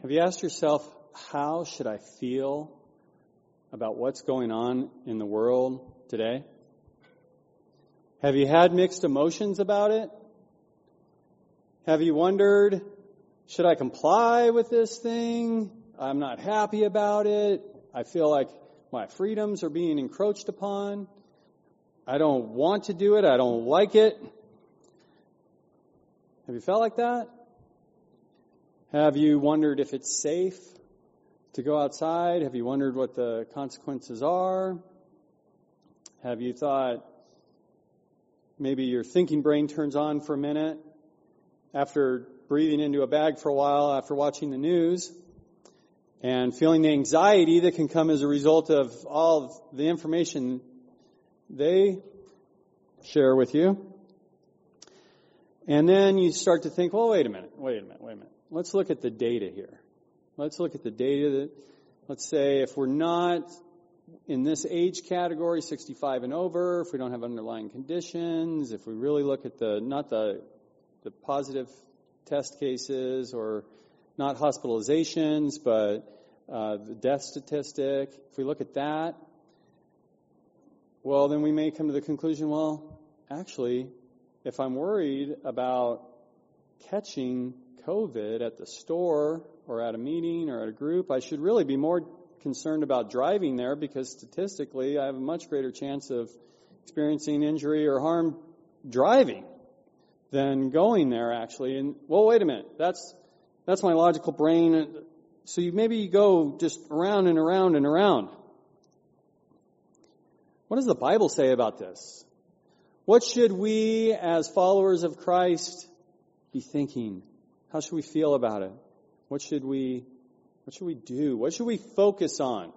Have you asked yourself, how should I feel about what's going on in the world today? Have you had mixed emotions about it? Have you wondered, should I comply with this thing? I'm not happy about it. I feel like my freedoms are being encroached upon. I don't want to do it. I don't like it. Have you felt like that? Have you wondered if it's safe to go outside? Have you wondered what the consequences are? Have you thought maybe your thinking brain turns on for a minute after breathing into a bag for a while, after watching the news, and feeling the anxiety that can come as a result of all of the information they share with you? And then you start to think, well, wait a minute. Let's look at the data here. Let's look at the data let's say if we're not in this age category, 65 and over, if we don't have underlying conditions, if we really look at not the positive test cases or not hospitalizations, but the death statistic, if we look at that, well, then we may come to the conclusion, well, actually, if I'm worried about catching COVID at the store or at a meeting or at a group, I should really be more concerned about driving there because statistically I have a much greater chance of experiencing injury or harm driving than going there actually. And well, wait a minute, that's my logical brain. So maybe you go just around and around and around. What does the Bible say about this? What should we as followers of Christ be thinking? How should we feel about it? What should we do? What should we focus on?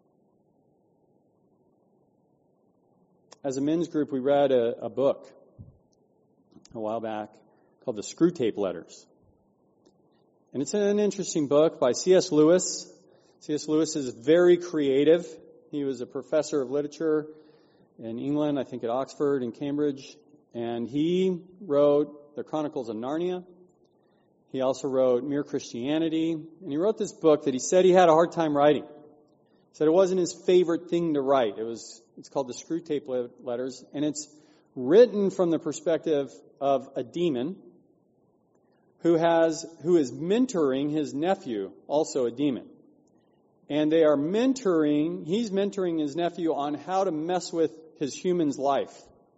As a men's group, we read a book a while back called The Screwtape Letters. And it's an interesting book by C.S. Lewis. C.S. Lewis is very creative. He was a professor of literature in England, I think at Oxford and Cambridge. And he wrote The Chronicles of Narnia. He also wrote Mere Christianity. And he wrote this book that he said he had a hard time writing. He said it wasn't his favorite thing to write. It's called The Screwtape Letters. And it's written from the perspective of a demon who is mentoring his nephew, also a demon. And he's mentoring his nephew on how to mess with his human's life.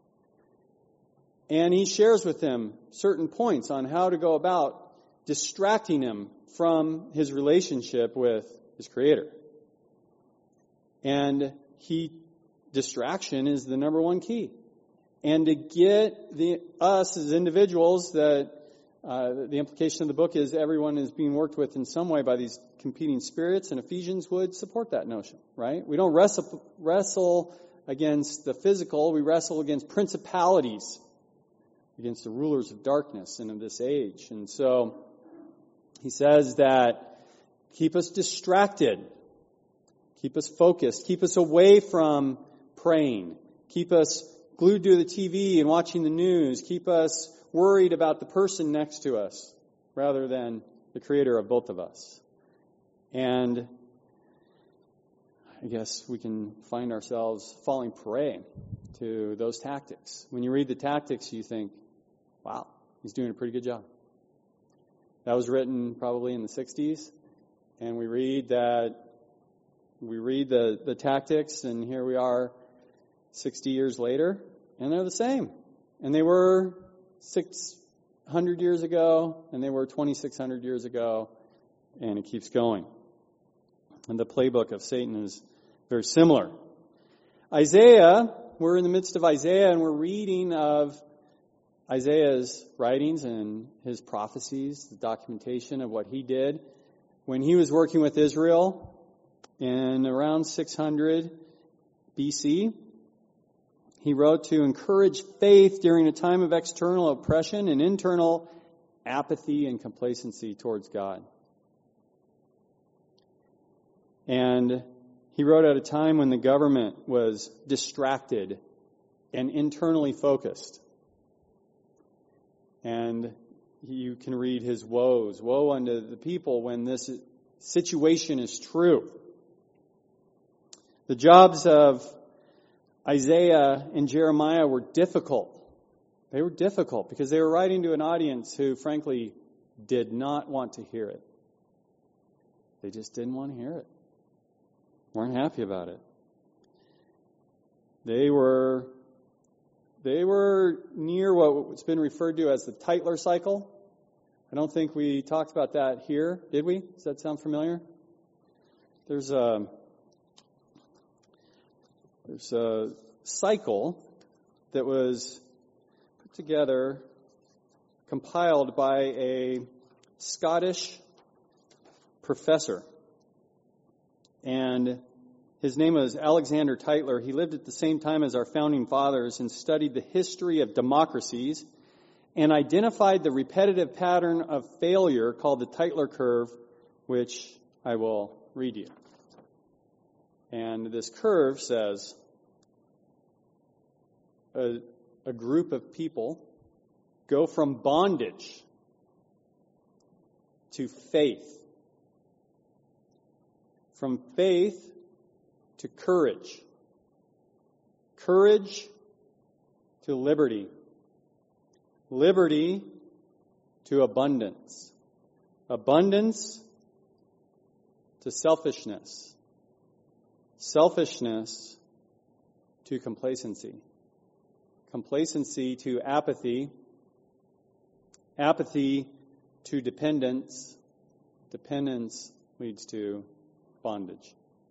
And he shares with him certain points on how to go about distracting him from his relationship with his Creator. And distraction is the number one key. And to get us as individuals, the implication of the book is everyone is being worked with in some way by these competing spirits, and Ephesians would support that notion, right? We don't wrestle against the physical, we wrestle against principalities, against the rulers of darkness and of this age. And so he says that keep us distracted, keep us focused, keep us away from praying, keep us glued to the TV and watching the news, keep us worried about the person next to us rather than the Creator of both of us. And I guess we can find ourselves falling prey to those tactics. When you read the tactics, you think, wow, he's doing a pretty good job. That was written probably in the 60s, and we read the tactics, and here we are 60 years later, and they're the same. And they were 600 years ago, and they were 2,600 years ago, and it keeps going. And the playbook of Satan is very similar. Isaiah, we're in the midst of Isaiah, and we're reading of Isaiah's writings and his prophecies, the documentation of what he did when he was working with Israel in around 600 BC. He wrote to encourage faith during a time of external oppression and internal apathy and complacency towards God. And he wrote at a time when the government was distracted and internally focused. And you can read his woes. Woe unto the people when this situation is true. The jobs of Isaiah and Jeremiah were difficult. They were difficult because they were writing to an audience who, frankly, did not want to hear it. They just didn't want to hear it. Weren't happy about it. They were near what's been referred to as the Tytler cycle. I don't think we talked about that here, did we? Does that sound familiar? There's a cycle that was put together, compiled by a Scottish professor. And his name was Alexander Tytler. He lived at the same time as our founding fathers and studied the history of democracies and identified the repetitive pattern of failure called the Tytler curve, which I will read you. And this curve says a group of people go from bondage to faith, from faith to courage, courage to liberty, liberty to abundance, abundance to selfishness, selfishness to complacency, complacency to apathy, apathy to dependence, dependence leads to bondage.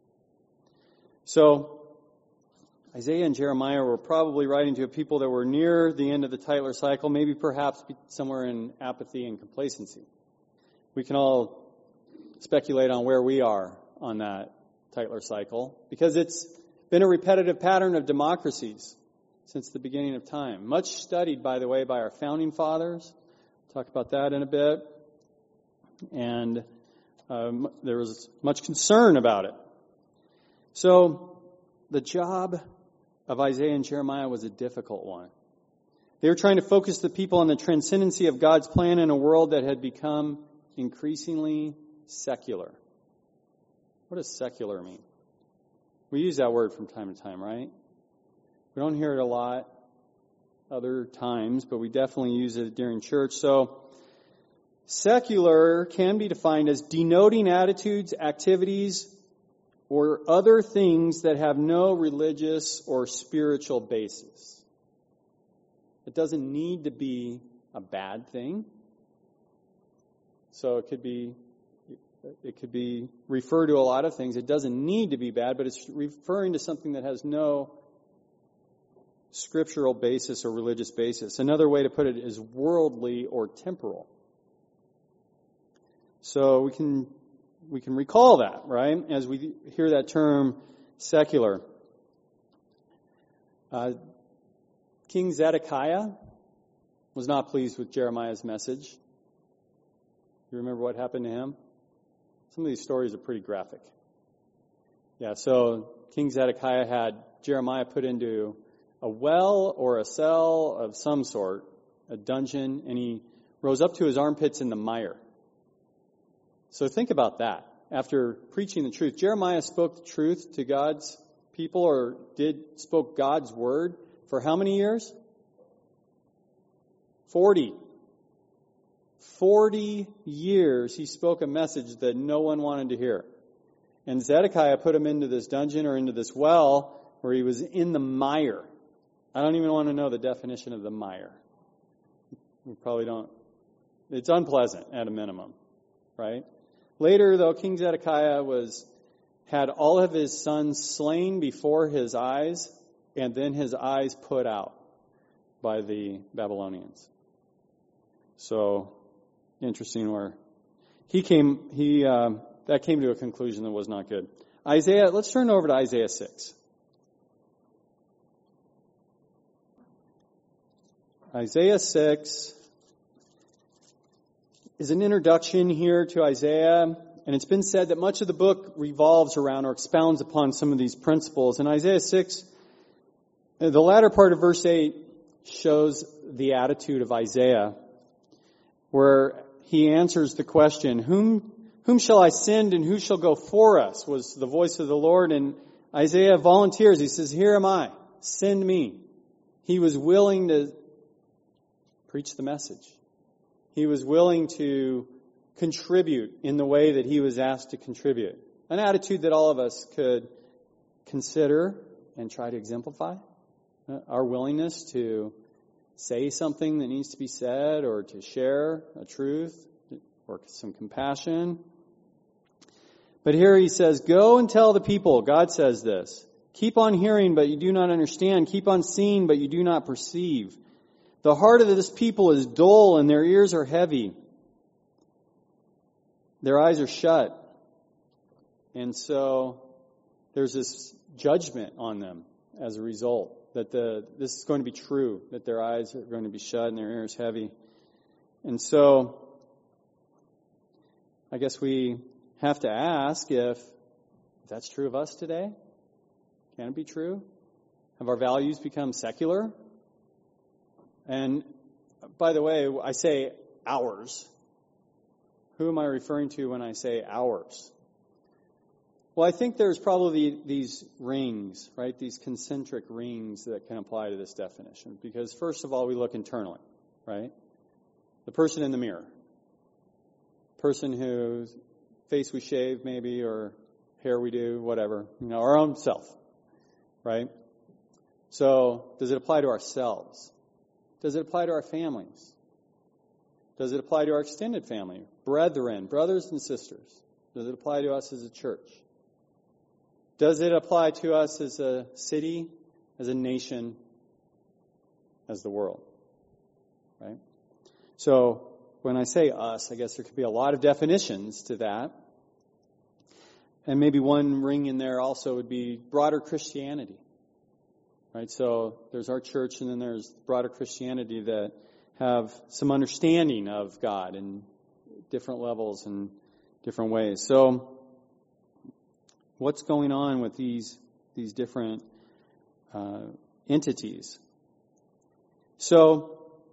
So, Isaiah and Jeremiah were probably writing to people that were near the end of the Tytler cycle, maybe perhaps somewhere in apathy and complacency. We can all speculate on where we are on that Tytler cycle, because it's been a repetitive pattern of democracies since the beginning of time. Much studied, by the way, by our founding fathers. We'll talk about that in a bit. And there was much concern about it. So, the job of Isaiah and Jeremiah was a difficult one. They were trying to focus the people on the transcendency of God's plan in a world that had become increasingly secular. What does secular mean? We use that word from time to time, right? We don't hear it a lot other times, but we definitely use it during church. So, secular can be defined as denoting attitudes, activities, or other things that have no religious or spiritual basis. It doesn't need to be a bad thing. So it could be referred to a lot of things. It doesn't need to be bad, but it's referring to something that has no scriptural basis or religious basis. Another way to put it is worldly or temporal. So we can recall that, right, as we hear that term secular. King Zedekiah was not pleased with Jeremiah's message. You remember what happened to him? Some of these stories are pretty graphic. Yeah, so King Zedekiah had Jeremiah put into a well or a cell of some sort, a dungeon, and he rose up to his armpits in the mire. So think about that. After preaching the truth, Jeremiah spoke the truth to God's people, or spoke God's word for how many years? 40. 40 years he spoke a message that no one wanted to hear. And Zedekiah put him into this dungeon or into this well where he was in the mire. I don't even want to know the definition of the mire. We probably don't. It's unpleasant at a minimum, right? Later, though, King Zedekiah had all of his sons slain before his eyes, and then his eyes put out by the Babylonians. So, interesting where that came to a conclusion that was not good. Let's turn over to Isaiah 6. Isaiah 6 is an introduction here to Isaiah, and it's been said that much of the book revolves around or expounds upon some of these principles. In Isaiah 6, the latter part of verse 8 shows the attitude of Isaiah, where he answers the question, Whom Whom shall I send and who shall go for us? Was the voice of the Lord. And Isaiah volunteers. He says, here am I. Send me. He was willing to preach the message. He was willing to contribute in the way that he was asked to contribute. An attitude that all of us could consider and try to exemplify. Our willingness to say something that needs to be said, or to share a truth or some compassion. But here he says, go and tell the people. God says this. Keep on hearing, but you do not understand. Keep on seeing, but you do not perceive. The heart of this people is dull and their ears are heavy. Their eyes are shut. And so there's this judgment on them as a result. That this is going to be true. That their eyes are going to be shut and their ears heavy. And so I guess we have to ask if that's true of us today. Can it be true? Have our values become secular? And by the way, I say ours. Who am I referring to when I say ours? Well, I think there's probably these rings, right? These concentric rings that can apply to this definition. Because first of all, we look internally, right? The person in the mirror. Person whose face we shave maybe, or hair we do, whatever. Our own self, right? So, does it apply to ourselves? Does it apply to our families? Does it apply to our extended family? Brethren, brothers and sisters. Does it apply to us as a church? Does it apply to us as a city, as a nation, as the world? Right? So, when I say us, I guess there could be a lot of definitions to that. And maybe one ring in there also would be broader Christianity. Right? So, there's our church and then there's broader Christianity that have some understanding of God in different levels and different ways. So, what's going on with these different entities? So,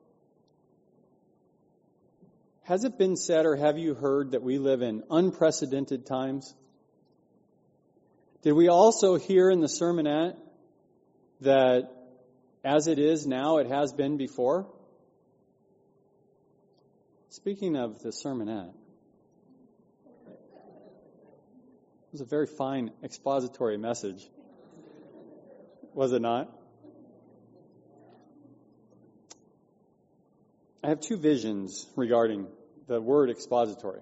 has it been said or have you heard that we live in unprecedented times? Did we also hear in the sermonette that as it is now, it has been before? Speaking of the sermonette, it was a very fine expository message. Was it not? I have two visions regarding the word expository.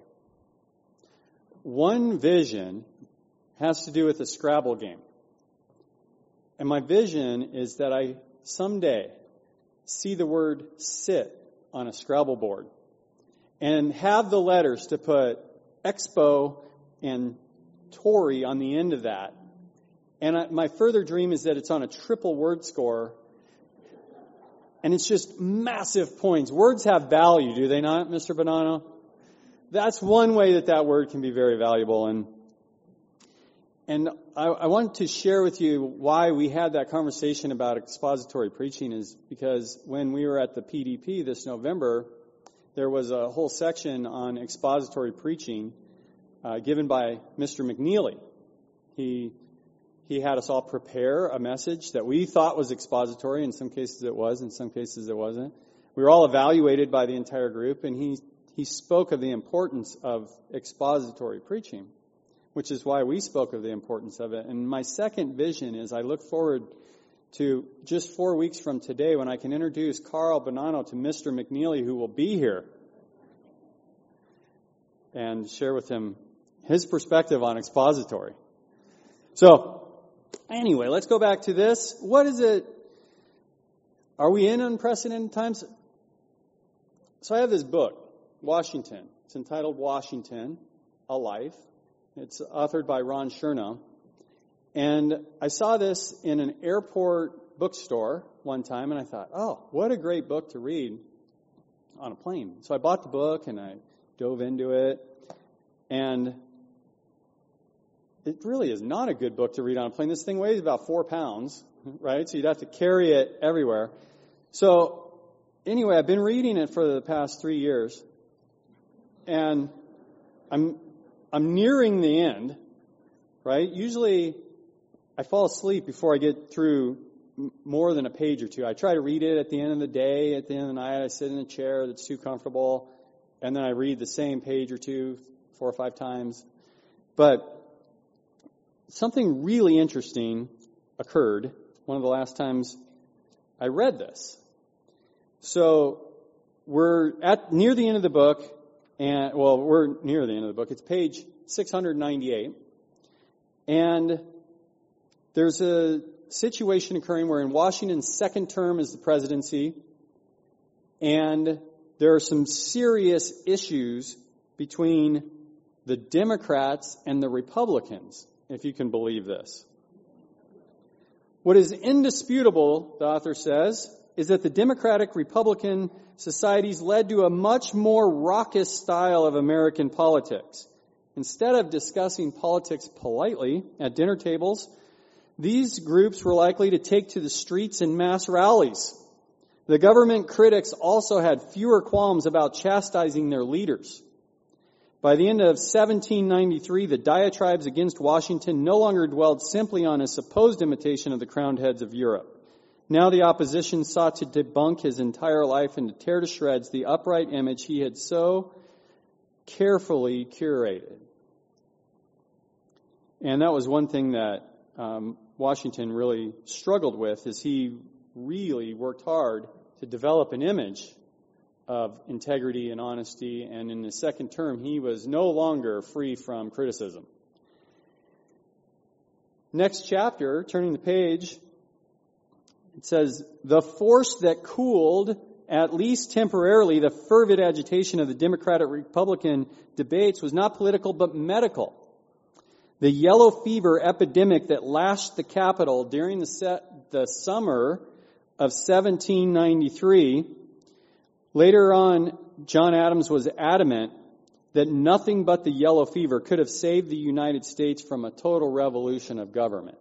One vision has to do with the Scrabble game. And my vision is that I someday see the word sit on a Scrabble board and have the letters to put expo and Tory on the end of that. And my further dream is that it's on a triple word score. And it's just massive points. Words have value, do they not, Mr. Bonanno? That's one way that word can be very valuable. And I want to share with you why we had that conversation about expository preaching is because when we were at the PDP this November, there was a whole section on expository preaching given by Mr. McNeely. He had us all prepare a message that we thought was expository. In some cases it was, in some cases it wasn't. We were all evaluated by the entire group, and he spoke of the importance of expository preaching, which is why we spoke of the importance of it. And my second vision is I look forward to just 4 weeks from today when I can introduce Carl Bonanno to Mr. McNeely, who will be here, and share with him his perspective on expository. So, anyway, let's go back to this. What is it? Are we in unprecedented times? So I have this book, Washington. It's entitled Washington, A Life. It's authored by Ron Chernow. And I saw this in an airport bookstore one time, and I thought, oh, what a great book to read on a plane. So I bought the book, and I dove into it. And it really is not a good book to read on a plane. This thing weighs about 4 pounds, right? So you'd have to carry it everywhere. So anyway, I've been reading it for the past 3 years. And I'm I'm nearing the end, right? Usually I fall asleep before I get through more than a page or two. I try to read it at the end of the day. At the end of the night, I sit in a chair that's too comfortable, and then I read the same page or two 4 or 5 times. But something really interesting occurred one of the last times I read this. So we're near the end of the book, and we're near the end of the book. It's page 698, and there's a situation occurring where in Washington's second term as the presidency, and there are some serious issues between the Democrats and the Republicans, if you can believe this. What is indisputable, the author says, is that the Democratic-Republican societies led to a much more raucous style of American politics. Instead of discussing politics politely at dinner tables, these groups were likely to take to the streets in mass rallies. The government critics also had fewer qualms about chastising their leaders. By the end of 1793, the diatribes against Washington no longer dwelled simply on a supposed imitation of the crowned heads of Europe. Now the opposition sought to debunk his entire life and to tear to shreds the upright image he had so carefully curated. And that was one thing that Washington really struggled with, is he really worked hard to develop an image of integrity and honesty, and in his second term, he was no longer free from criticism. Next chapter, turning the page, it says, the force that cooled, at least temporarily, the fervid agitation of the Democratic-Republican debates was not political but medical. The yellow fever epidemic that lashed the capital during the summer of 1793. Later on, John Adams was adamant that nothing but the yellow fever could have saved the United States from a total revolution of government.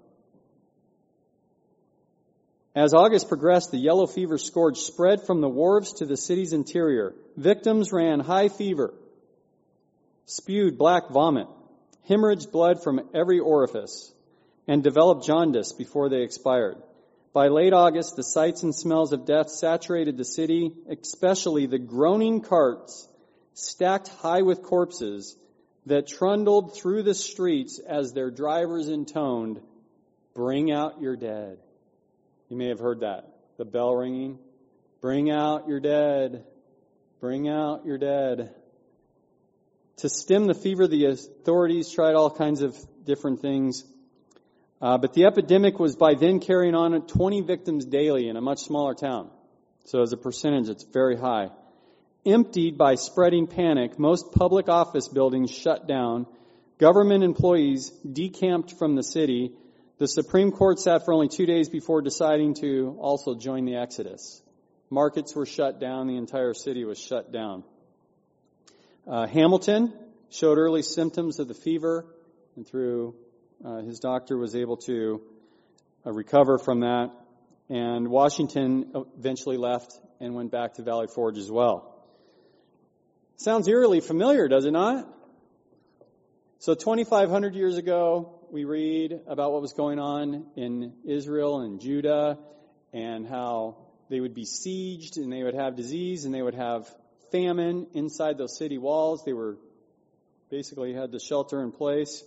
As August progressed, the yellow fever scourge spread from the wharves to the city's interior. Victims ran high fever, spewed black vomit, hemorrhaged blood from every orifice, and developed jaundice before they expired. By late August, the sights and smells of death saturated the city, especially the groaning carts stacked high with corpses that trundled through the streets as their drivers intoned, "Bring out your dead." You may have heard that. The bell ringing. Bring out your dead. Bring out your dead. To stem the fever, the authorities tried all kinds of different things. But the epidemic was by then carrying on at 20 victims daily in a much smaller town. So as a percentage, it's very high. Emptied by spreading panic, most public office buildings shut down. Government employees decamped from the city. The Supreme Court sat for only 2 days before deciding to also join the exodus. Markets were shut down. The entire city was shut down. Hamilton showed early symptoms of the fever, and through his doctor was able to recover from that. And Washington eventually left and went back to Valley Forge as well. Sounds eerily familiar, does it not? So 2,500 years ago, we read about what was going on in Israel and Judah, and how they would be sieged, and they would have disease, and they would have famine inside those city walls. They were basically had the shelter in place.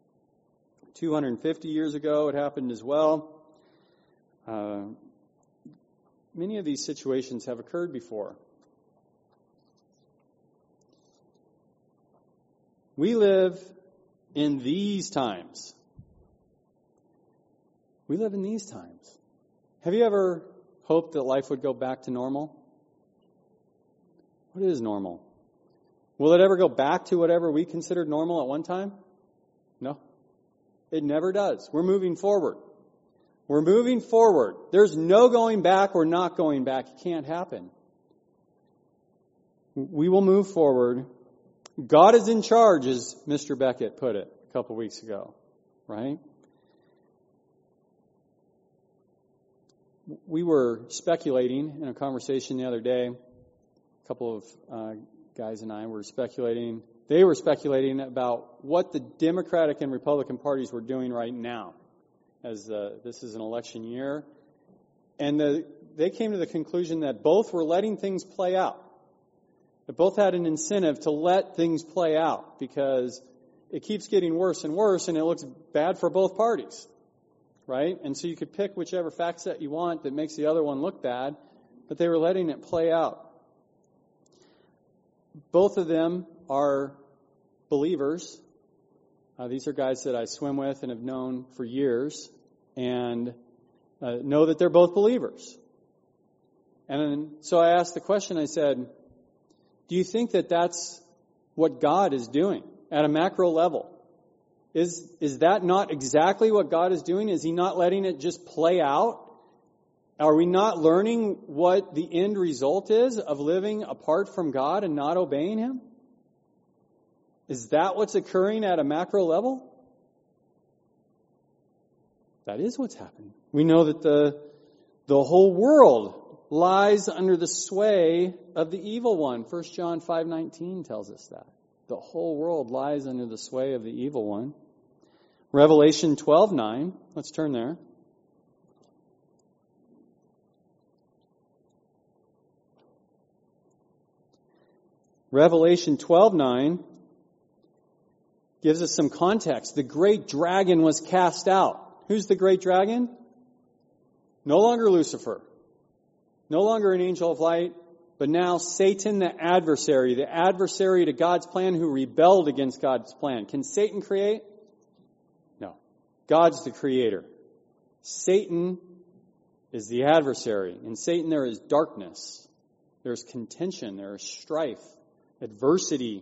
250 years ago, it happened as well. Many of these situations have occurred before. We live in these times. We live in these times. Have you ever hoped that life would go back to normal? What is normal? Will it ever go back to whatever we considered normal at one time? No. It never does. We're moving forward. We're moving forward. There's no going back or not going back. It can't happen. We will move forward. God is in charge, as Mr. Beckett put it a couple weeks ago, right? We were speculating in a conversation the other day. A couple of guys and I were speculating they were speculating about what the Democratic and Republican parties were doing right now, as this is an election year. And they came to the conclusion that both were letting things play out. That both had an incentive to let things play out because it keeps getting worse and worse, and it looks bad for both parties, right? And so you could pick whichever fact set you want that makes the other one look bad, but they were letting it play out. Both of them are believers. These are guys that I swim with and have known for years, and know that they're both believers. And so I asked the question, I said, do you think that that's what God is doing at a macro level? Is that not exactly what God is doing? Is He not letting it just play out? Are we not learning what the end result is of living apart from God and not obeying Him? Is that what's occurring at a macro level? That is what's happening. We know that the whole world lies under the sway of the evil one. 1 John 5:19 tells us that. The whole world lies under the sway of the evil one. Revelation 12:9. Let's turn there. Revelation 12:9 gives us some context. The great dragon was cast out. Who's the great dragon? No longer Lucifer. No longer an angel of light, but now Satan the adversary to God's plan, who rebelled against God's plan. Can Satan create? No. God's the creator. Satan is the adversary. In Satan there is darkness. There's contention. There is strife, adversity.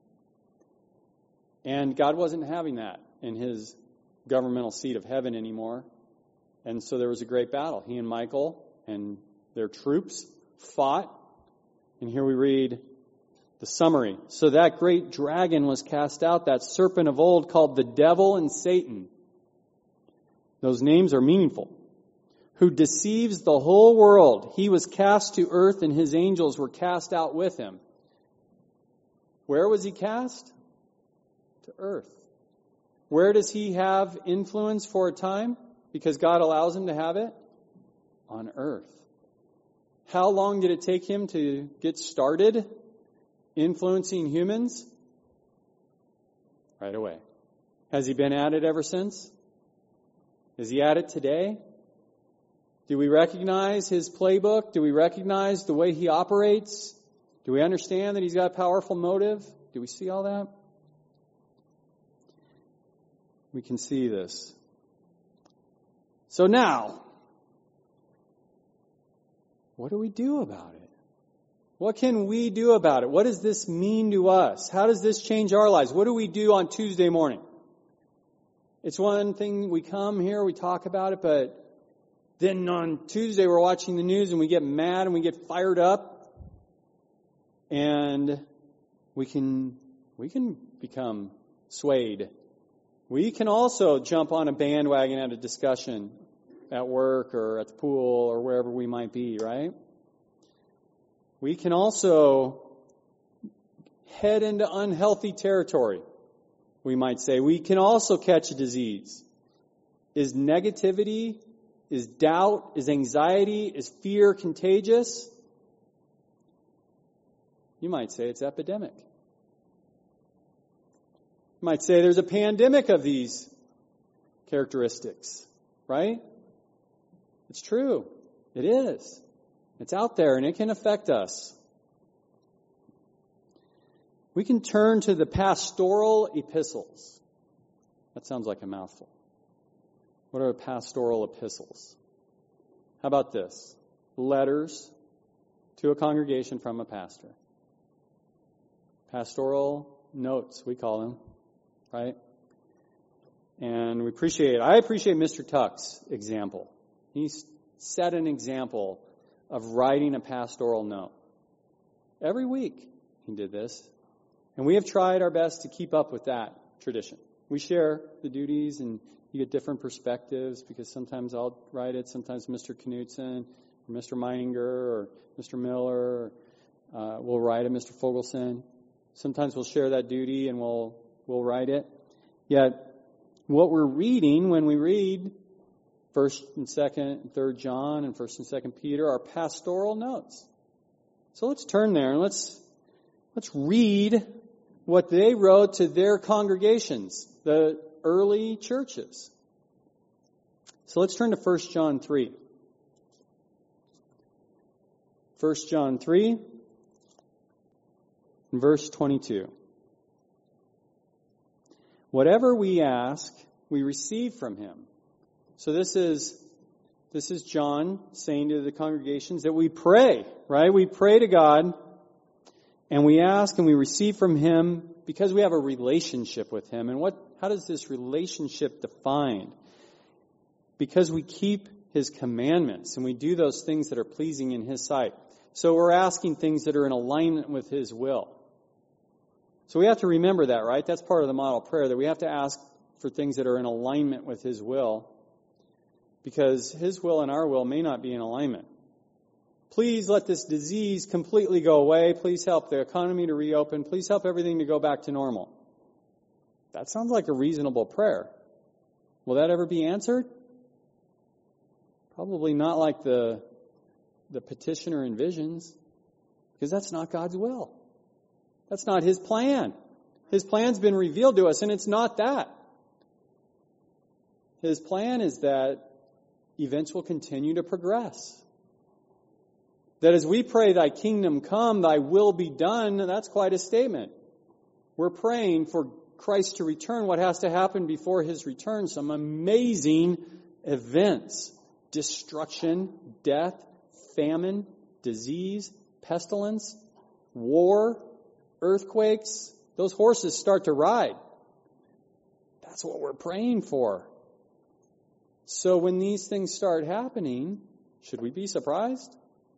And God wasn't having that in His governmental seat of heaven anymore. And so there was a great battle. He and Michael and their troops fought. And here we read the summary. So that great dragon was cast out, that serpent of old called the devil and Satan. Those names are meaningful. Who deceives the whole world. He was cast to earth and his angels were cast out with him. Where was he cast? To earth. Where does he have influence for a time? Because God allows him to have it? On earth. How long did it take him to get started influencing humans? Right away. Has he been at it ever since? Is he at it today? Do we recognize his playbook? Do we recognize the way he operates? Do we understand that he's got a powerful motive? Do we see all that? We can see this. So now, what do we do about it? What can we do about it? What does this mean to us? How does this change our lives? What do we do on Tuesday morning? It's one thing, we come here, we talk about it, but then on Tuesday we're watching the news and we get mad and we get fired up. And we can become swayed. We can also jump on a bandwagon at a discussion at work or at the pool or wherever we might be, right? We can also head into unhealthy territory, we might say. We can also catch a disease. Is negativity, is doubt, is anxiety, is fear contagious? You might say it's epidemic. You might say there's a pandemic of these characteristics, right? It's true. It is. It's out there and it can affect us. We can turn to the pastoral epistles. That sounds like a mouthful. What are pastoral epistles? How about this? Letters to a congregation from a pastor. Pastoral notes, we call them, right? And I appreciate Mr. Tuck's example. He set an example of writing a pastoral note. Every week he did this. And we have tried our best to keep up with that tradition. We share the duties and you get different perspectives because sometimes I'll write it, sometimes Mr. Knutson, or Mr. Meininger, or Mr. Miller, will write it, Mr. Fogelson. Sometimes we'll share that duty and we'll write it. Yet, what we're reading when we read 1st and 2nd and 3rd John and 1st and 2nd Peter are pastoral notes. So let's turn there and let's read what they wrote to their congregations, the early churches. So let's turn to 1 John 3. 1 John 3, verse 22. Whatever we ask, we receive from him. So this is John saying to the congregations that we pray, right? We pray to God and we ask and we receive from him because we have a relationship with him. And how does this relationship define? Because we keep his commandments and we do those things that are pleasing in his sight. So we're asking things that are in alignment with his will. So we have to remember that, right? That's part of the model prayer, that we have to ask for things that are in alignment with his will, because his will and our will may not be in alignment. Please let this disease completely go away. Please help the economy to reopen. Please help everything to go back to normal. That sounds like a reasonable prayer. Will that ever be answered? Probably not like the petitioner envisions, because that's not God's will. That's not his plan. His plan's been revealed to us, and it's not that. His plan is that events will continue to progress. That as we pray, thy kingdom come, thy will be done, that's quite a statement. We're praying for Christ to return. What has to happen before his return? Some amazing events. Destruction, death, famine, disease, pestilence, war, earthquakes. Those horses start to ride. That's what we're praying for. So when these things start happening, should we be surprised?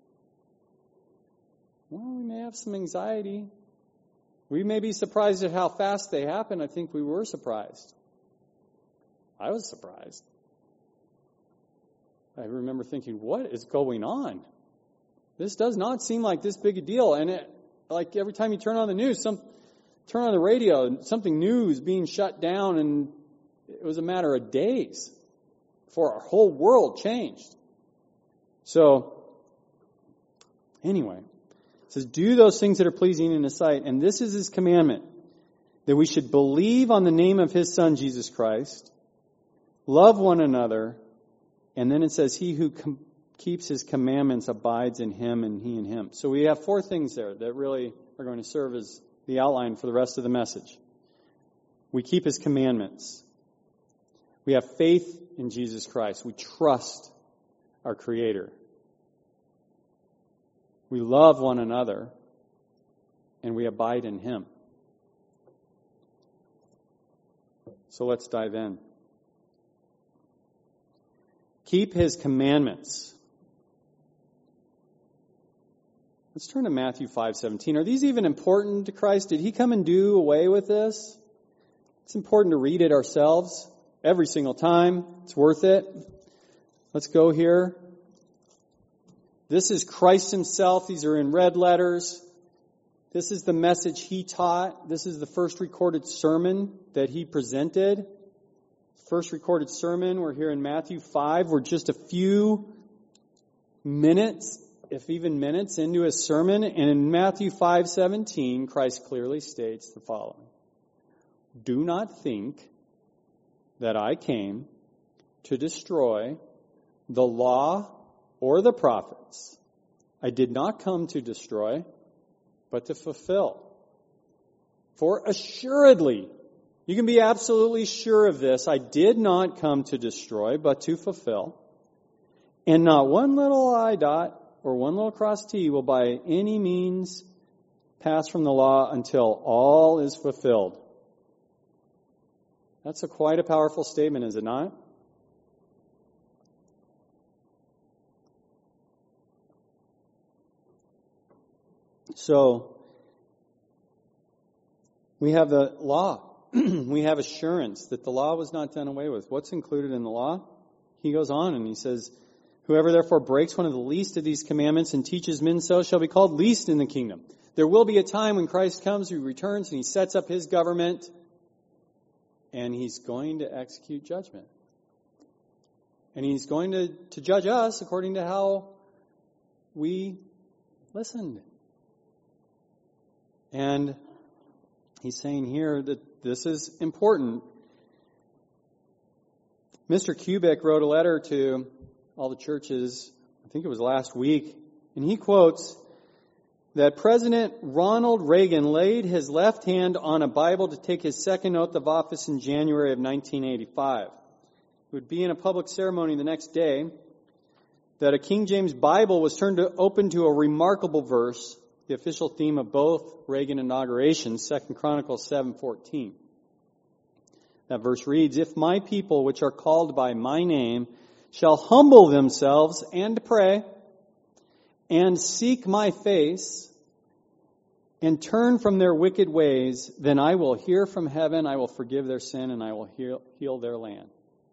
Well, we may have some anxiety. We may be surprised at how fast they happen. I think we were surprised. I was surprised. I remember thinking, what is going on? This does not seem like this big a deal. And like every time you turn on the news, turn on the radio, something new is being shut down, and it was a matter of days before our whole world changed. So, anyway, it says, do those things that are pleasing in his sight. And this is his commandment, that we should believe on the name of his Son, Jesus Christ, love one another, and then it says, he who keeps his commandments abides in him and he in him. So we have 4 things there that really are going to serve as the outline for the rest of the message. We keep his commandments. We have faith in Jesus Christ. We trust our Creator. We love one another, and we abide in him. So let's dive in. Keep his commandments. Let's turn to Matthew 5:17. Are these even important to Christ? Did he come and do away with this? It's important to read it ourselves every single time. It's worth it. Let's go here. This is Christ himself. These are in red letters. This is the message he taught. This is the first recorded sermon that he presented. First recorded sermon. We're here in Matthew 5. We're just a few minutes, if even minutes, into his sermon. And in Matthew 5:17, Christ clearly states the following. Do not think that I came to destroy the law or the prophets. I did not come to destroy, but to fulfill. For assuredly, you can be absolutely sure of this, I did not come to destroy, but to fulfill. And not one little I dot or one little cross T will by any means pass from the law until all is fulfilled. That's quite a powerful statement, is it not? So, we have the law. We have assurance that the law was not done away with. What's included in the law? He goes on and he says, whoever therefore breaks one of the least of these commandments and teaches men so shall be called least in the kingdom. There will be a time when Christ comes, He returns, and He sets up His government, and He's going to execute judgment. And He's going to judge us according to how we listened. And He's saying here that this is important. Mr. Kubik wrote a letter to all the churches, I think it was last week, and he quotes that President Ronald Reagan laid his left hand on a Bible to take his second oath of office in January of 1985. It would be in a public ceremony the next day that a King James Bible was turned open to a remarkable verse, the official theme of both Reagan inaugurations, 2 Chronicles 7:14. That verse reads, "If my people, which are called by my name, shall humble themselves and pray, and seek my face, and turn from their wicked ways, then I will hear from heaven, I will forgive their sin, and I will heal their land."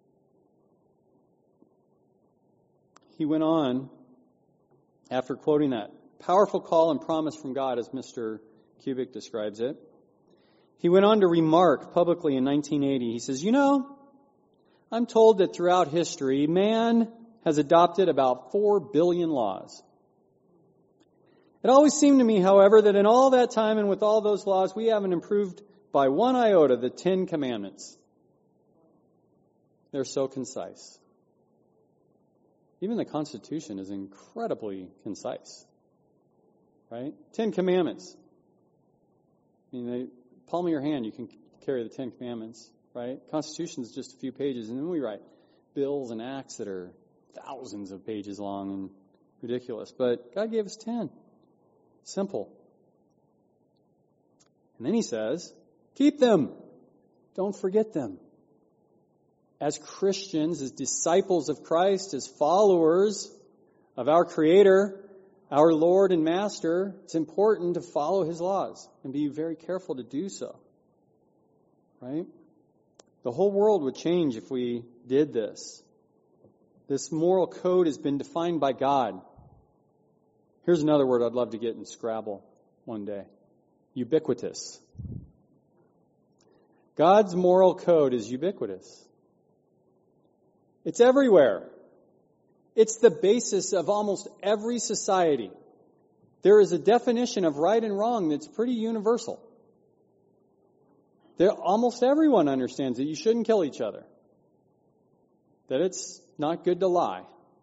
He went on, after quoting that powerful call and promise from God, as Mr. Kubik describes it, he went on to remark publicly in 1980, he says, I'm told that throughout history, man has adopted about 4 billion laws. It always seemed to me, however, that in all that time and with all those laws, we haven't improved by one iota the 10 Commandments. They're so concise. Even the Constitution is incredibly concise. Right? 10 Commandments. Palm of your hand, you can carry the 10 Commandments. Right? Constitution is just a few pages, and then we write bills and acts that are thousands of pages long and ridiculous. But God gave us 10. Simple. And then He says, keep them. Don't forget them. As Christians, as disciples of Christ, as followers of our Creator, our Lord and Master, it's important to follow His laws and be very careful to do so. Right? The whole world would change if we did this. This moral code has been defined by God. Here's another word I'd love to get in Scrabble one day. Ubiquitous. God's moral code is ubiquitous. It's everywhere. It's the basis of almost every society. There is a definition of right and wrong that's pretty universal. Almost everyone understands that you shouldn't kill each other. That it's not good to lie.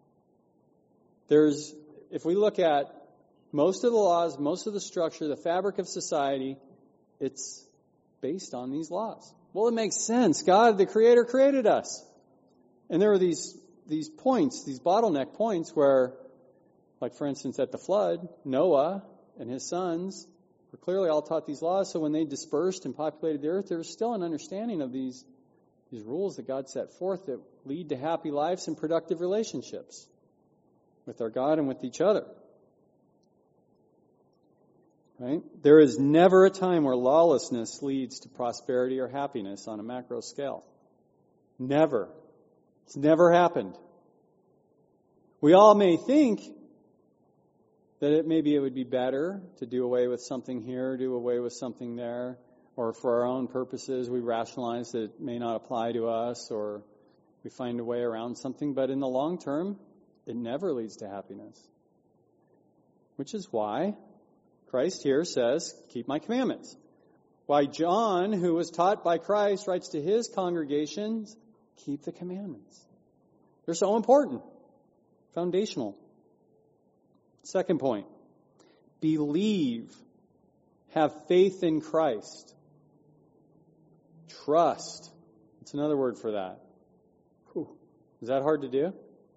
If we look at most of the laws, most of the structure, the fabric of society, it's based on these laws. Well, it makes sense. God, the Creator, created us. And there are these points, these bottleneck points where, like for instance at the flood, Noah and his sons were clearly all taught these laws, so when they dispersed and populated the earth, there was still an understanding of these rules that God set forth that lead to happy lives and productive relationships with our God and with each other. Right? There is never a time where lawlessness leads to prosperity or happiness on a macro scale. Never. It's never happened. We all may think that maybe it would be better to do away with something here, do away with something there, or for our own purposes we rationalize that it may not apply to us, or we find a way around something. But in the long term, it never leads to happiness. Which is why Christ here says, keep my commandments. Why John, who was taught by Christ, writes to his congregations, keep the commandments. They're so important. Foundational. Second point. Believe. Have faith in Christ. Trust. It's another word for that. Whew. Is that hard to do?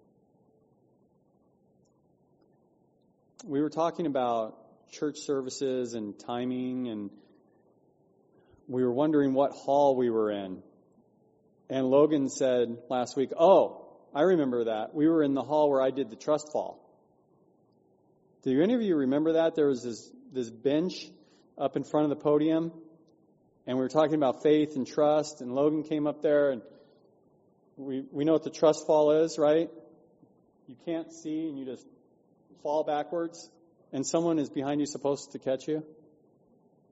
We were talking about church services and timing, and we were wondering what hall we were in. And Logan said last week, I remember that. We were in the hall where I did the trust fall. Do any of you remember that? There was this bench up in front of the podium, and we were talking about faith and trust, and Logan came up there, and we know what the trust fall is, right? You can't see, and you just fall backwards, and someone is behind you supposed to catch you.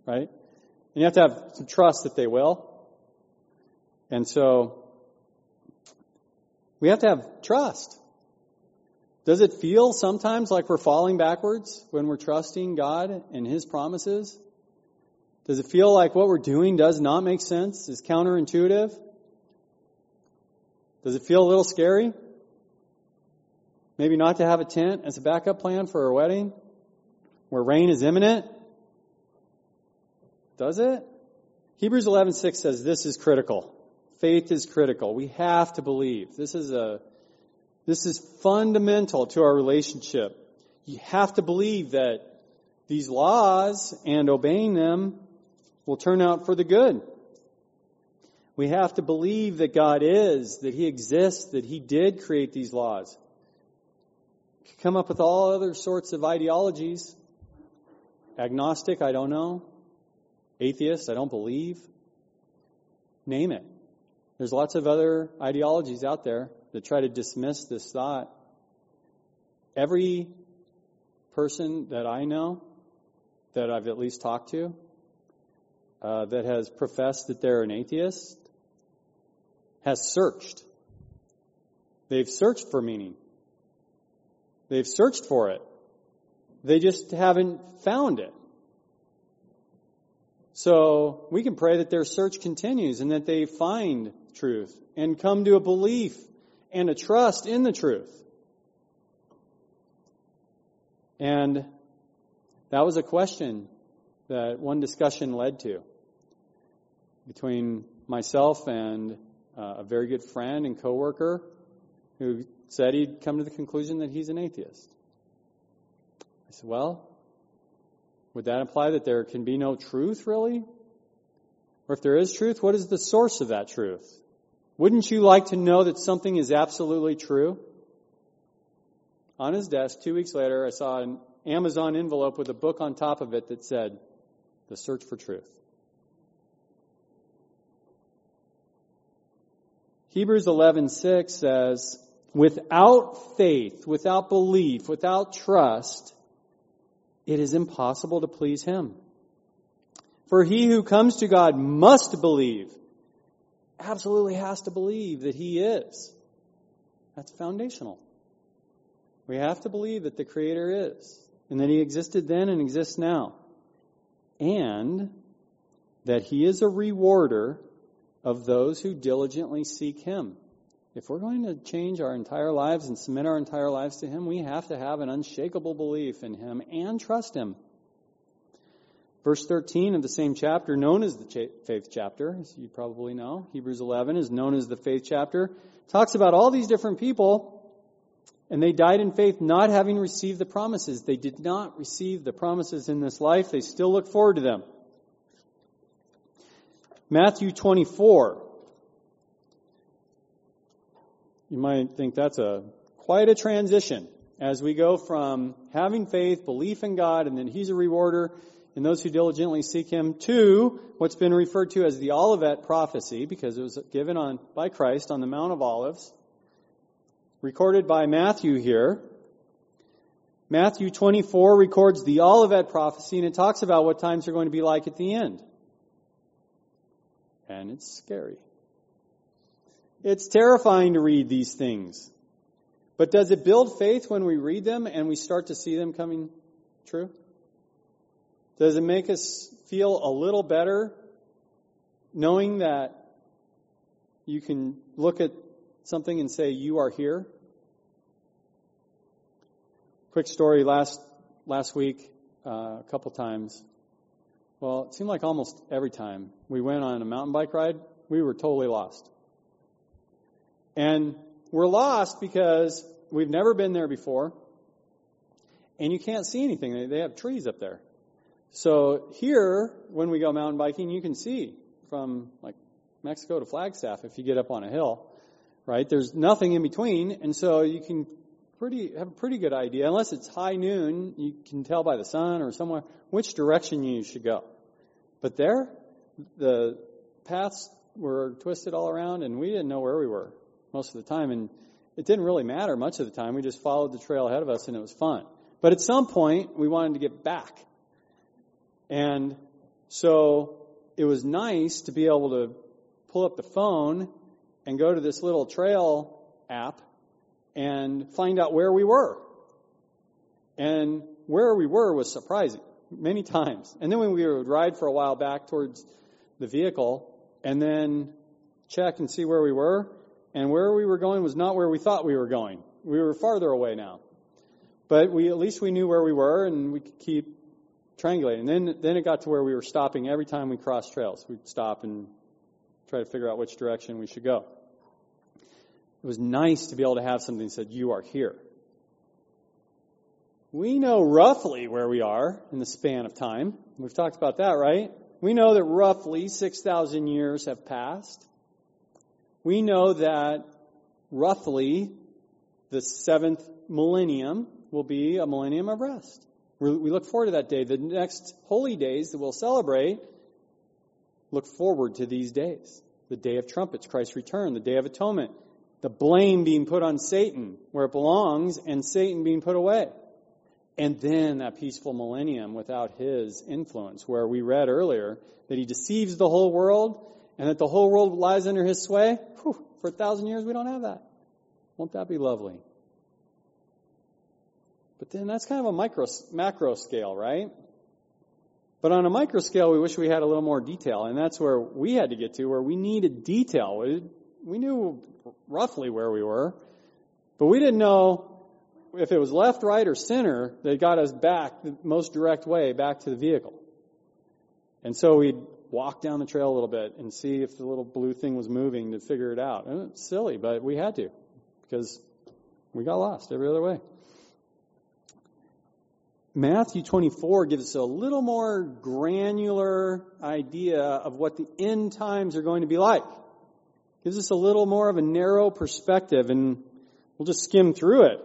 right? And you have to have some trust that they will. And so we have to have trust. Does it feel sometimes like we're falling backwards when we're trusting God and His promises? Does it feel like what we're doing does not make sense, is counterintuitive? Does it feel a little scary? Maybe not to have a tent as a backup plan for a wedding where rain is imminent? Does it? Hebrews 11:6 says this is critical. Faith is critical. We have to believe. This is fundamental to our relationship. You have to believe that these laws and obeying them will turn out for the good. We have to believe that God is, that He exists, that He did create these laws. You can come up with all other sorts of ideologies. Agnostic, I don't know. Atheist, I don't believe. Name it. There's lots of other ideologies out there that try to dismiss this thought. Every person that I know, that I've at least talked to, that has professed that they're an atheist, has searched. They've searched for meaning. They've searched for it. They just haven't found it. So we can pray that their search continues and that they find truth and come to a belief and a trust in the truth. And that was a question that one discussion led to between myself and a very good friend and coworker who said he'd come to the conclusion that he's an atheist. I said, well, would that imply that there can be no truth, really? Or if there is truth, what is the source of that truth? Wouldn't you like to know that something is absolutely true? On his desk, 2 weeks later, I saw an Amazon envelope with a book on top of it that said, The Search for Truth. Hebrews 11:6 says, without faith, without belief, without trust, it is impossible to please Him. For he who comes to God must believe, absolutely has to believe that He is. That's foundational. We have to believe that the Creator is, and that He existed then and exists now, and that He is a rewarder of those who diligently seek Him. If we're going to change our entire lives and submit our entire lives to Him, we have to have an unshakable belief in Him and trust Him. Verse 13 of the same chapter, known as the faith chapter, as you probably know, Hebrews 11 is known as the faith chapter, talks about all these different people, and they died in faith not having received the promises. They did not receive the promises in this life. They still look forward to them. Matthew 24. You might think that's quite a transition as we go from having faith, belief in God, and then He's a rewarder, and those who diligently seek Him, to what's been referred to as the Olivet prophecy, because it was given by Christ on the Mount of Olives, recorded by Matthew here. Matthew 24 records the Olivet prophecy, and it talks about what times are going to be like at the end. And it's scary. It's terrifying to read these things. But does it build faith when we read them and we start to see them coming true? Does it make us feel a little better knowing that you can look at something and say, you are here? Quick story, last week, a couple times. Well, it seemed like almost every time we went on a mountain bike ride, we were totally lost. And we're lost because we've never been there before, and you can't see anything. They have trees up there. So here, when we go mountain biking, you can see from like Mexico to Flagstaff if you get up on a hill, right? There's nothing in between, and so you can have a pretty good idea. Unless it's high noon, you can tell by the sun or somewhere which direction you should go. But there, the paths were twisted all around, and we didn't know where we were most of the time, and it didn't really matter much of the time. We just followed the trail ahead of us, and it was fun. But at some point, we wanted to get back. And So it was nice to be able to pull up the phone and go to this little trail app and find out where we were. And where we were was surprising many times. And then when we would ride for a while back towards the vehicle and then check and see where we were, and where we were going was not where we thought we were going. We were farther away now. But at least we knew where we were, and we could keep triangulating. Then it got to where we were stopping every time we crossed trails. We'd stop and try to figure out which direction we should go. It was nice to be able to have something that said, you are here. We know roughly where we are in the span of time. We've talked about that, right? We know that roughly 6,000 years have passed. We know that roughly the 7th millennium will be a millennium of rest. We look forward to that day. The next holy days that we'll celebrate look forward to these days. The day of trumpets, Christ's return, the day of atonement, the blame being put on Satan where it belongs and Satan being put away. And then that peaceful millennium without his influence, where we read earlier that he deceives the whole world and that the whole world lies under his sway. Whew, for 1,000 years we don't have that. Won't that be lovely? But then that's kind of a macro scale, right? But on a micro scale, we wish we had a little more detail, and that's where we had to get to, where we needed detail. We knew roughly where we were, but we didn't know if it was left, right, or center that got us back the most direct way back to the vehicle. And so we'd walk down the trail a little bit and see if the little blue thing was moving to figure it out. And it's silly, but we had to, because we got lost every other way. Matthew 24 gives us a little more granular idea of what the end times are going to be like. Gives us a little more of a narrow perspective, and we'll just skim through it.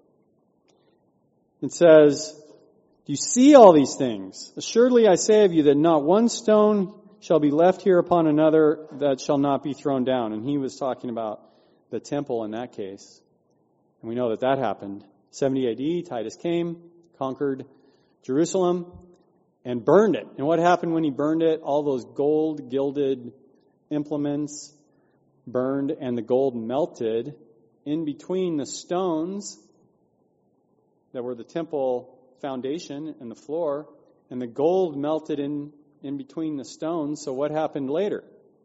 It says, "Do you see all these things? Assuredly I say of you that not one stone shall be left here upon another that shall not be thrown down." And he was talking about the temple in that case. And we know that happened. 70 AD, Titus came, conquered Jerusalem, and burned it. And what happened when he burned it? All those gold gilded implements burned, and the gold melted in between the stones that were the temple foundation and the floor, and the gold melted in between the stones. So what happened later?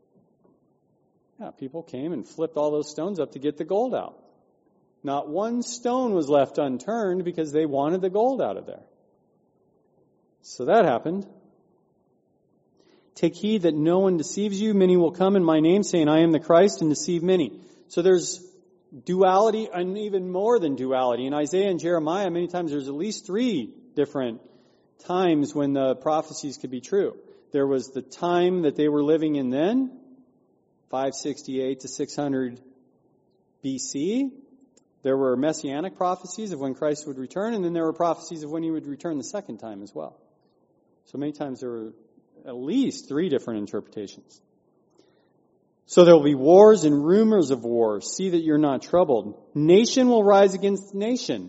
Yeah, people came and flipped all those stones up to get the gold out. Not one stone was left unturned because they wanted the gold out of there. So that happened. "Take heed that no one deceives you. Many will come in my name, saying, I am the Christ, and deceive many." So there's duality, and even more than duality. In Isaiah and Jeremiah, many times there's at least 3 different times when the prophecies could be true. There was the time that they were living in then, 568 to 600 BC. There were messianic prophecies of when Christ would return, and then there were prophecies of when he would return the second time as well. So many times there were at least 3 different interpretations. "So there will be wars and rumors of wars. See that you're not troubled. Nation will rise against nation."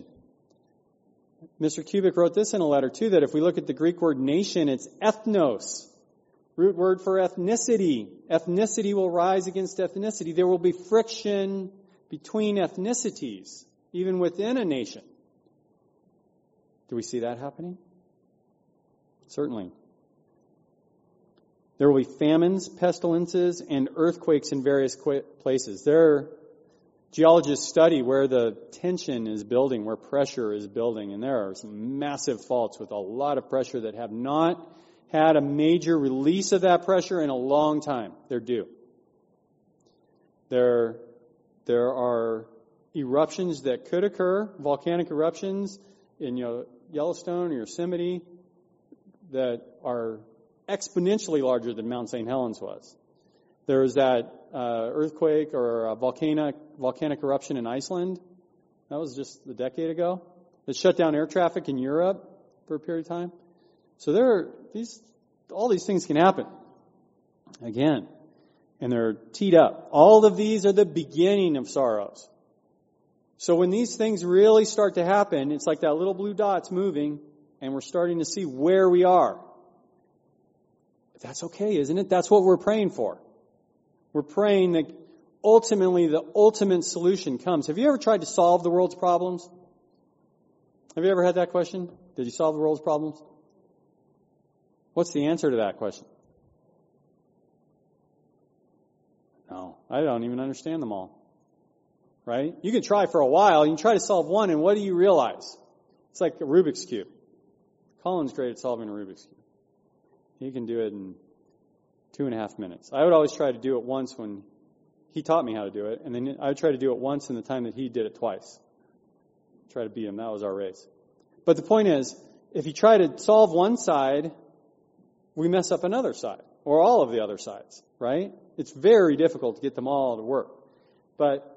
Mr. Kubik wrote this in a letter too, that if we look at the Greek word nation, it's ethnos, root word for ethnicity. Ethnicity will rise against ethnicity. There will be friction between ethnicities, even within a nation. Do we see that happening? Certainly. There will be famines, pestilences, and earthquakes in various places. Geologists study where the tension is building, where pressure is building, and there are some massive faults with a lot of pressure that have not had a major release of that pressure in a long time. They're due. There are eruptions that could occur, volcanic eruptions in Yellowstone or Yosemite that are exponentially larger than Mount St. Helens was. There was that earthquake or a volcanic eruption in Iceland. That was just a decade ago. It shut down air traffic in Europe for a period of time. So all these things can happen again. And they're teed up. All of these are the beginning of sorrows. So when these things really start to happen, it's like that little blue dot's moving, and we're starting to see where we are. That's okay, isn't it? That's what we're praying for. We're praying that ultimately the ultimate solution comes. Have you ever tried to solve the world's problems? Have you ever had that question? Did you solve the world's problems? What's the answer to that question? No, I don't even understand them all. Right? You can try for a while. You can try to solve one, and what do you realize? It's like a Rubik's Cube. Colin's great at solving a Rubik's Cube. He can do it in 2.5 minutes. I would always try to do it once when he taught me how to do it, and then I would try to do it once in the time that he did it twice. Try to beat him. That was our race. But the point is, if you try to solve one side, we mess up another side, or all of the other sides, right? It's very difficult to get them all to work. But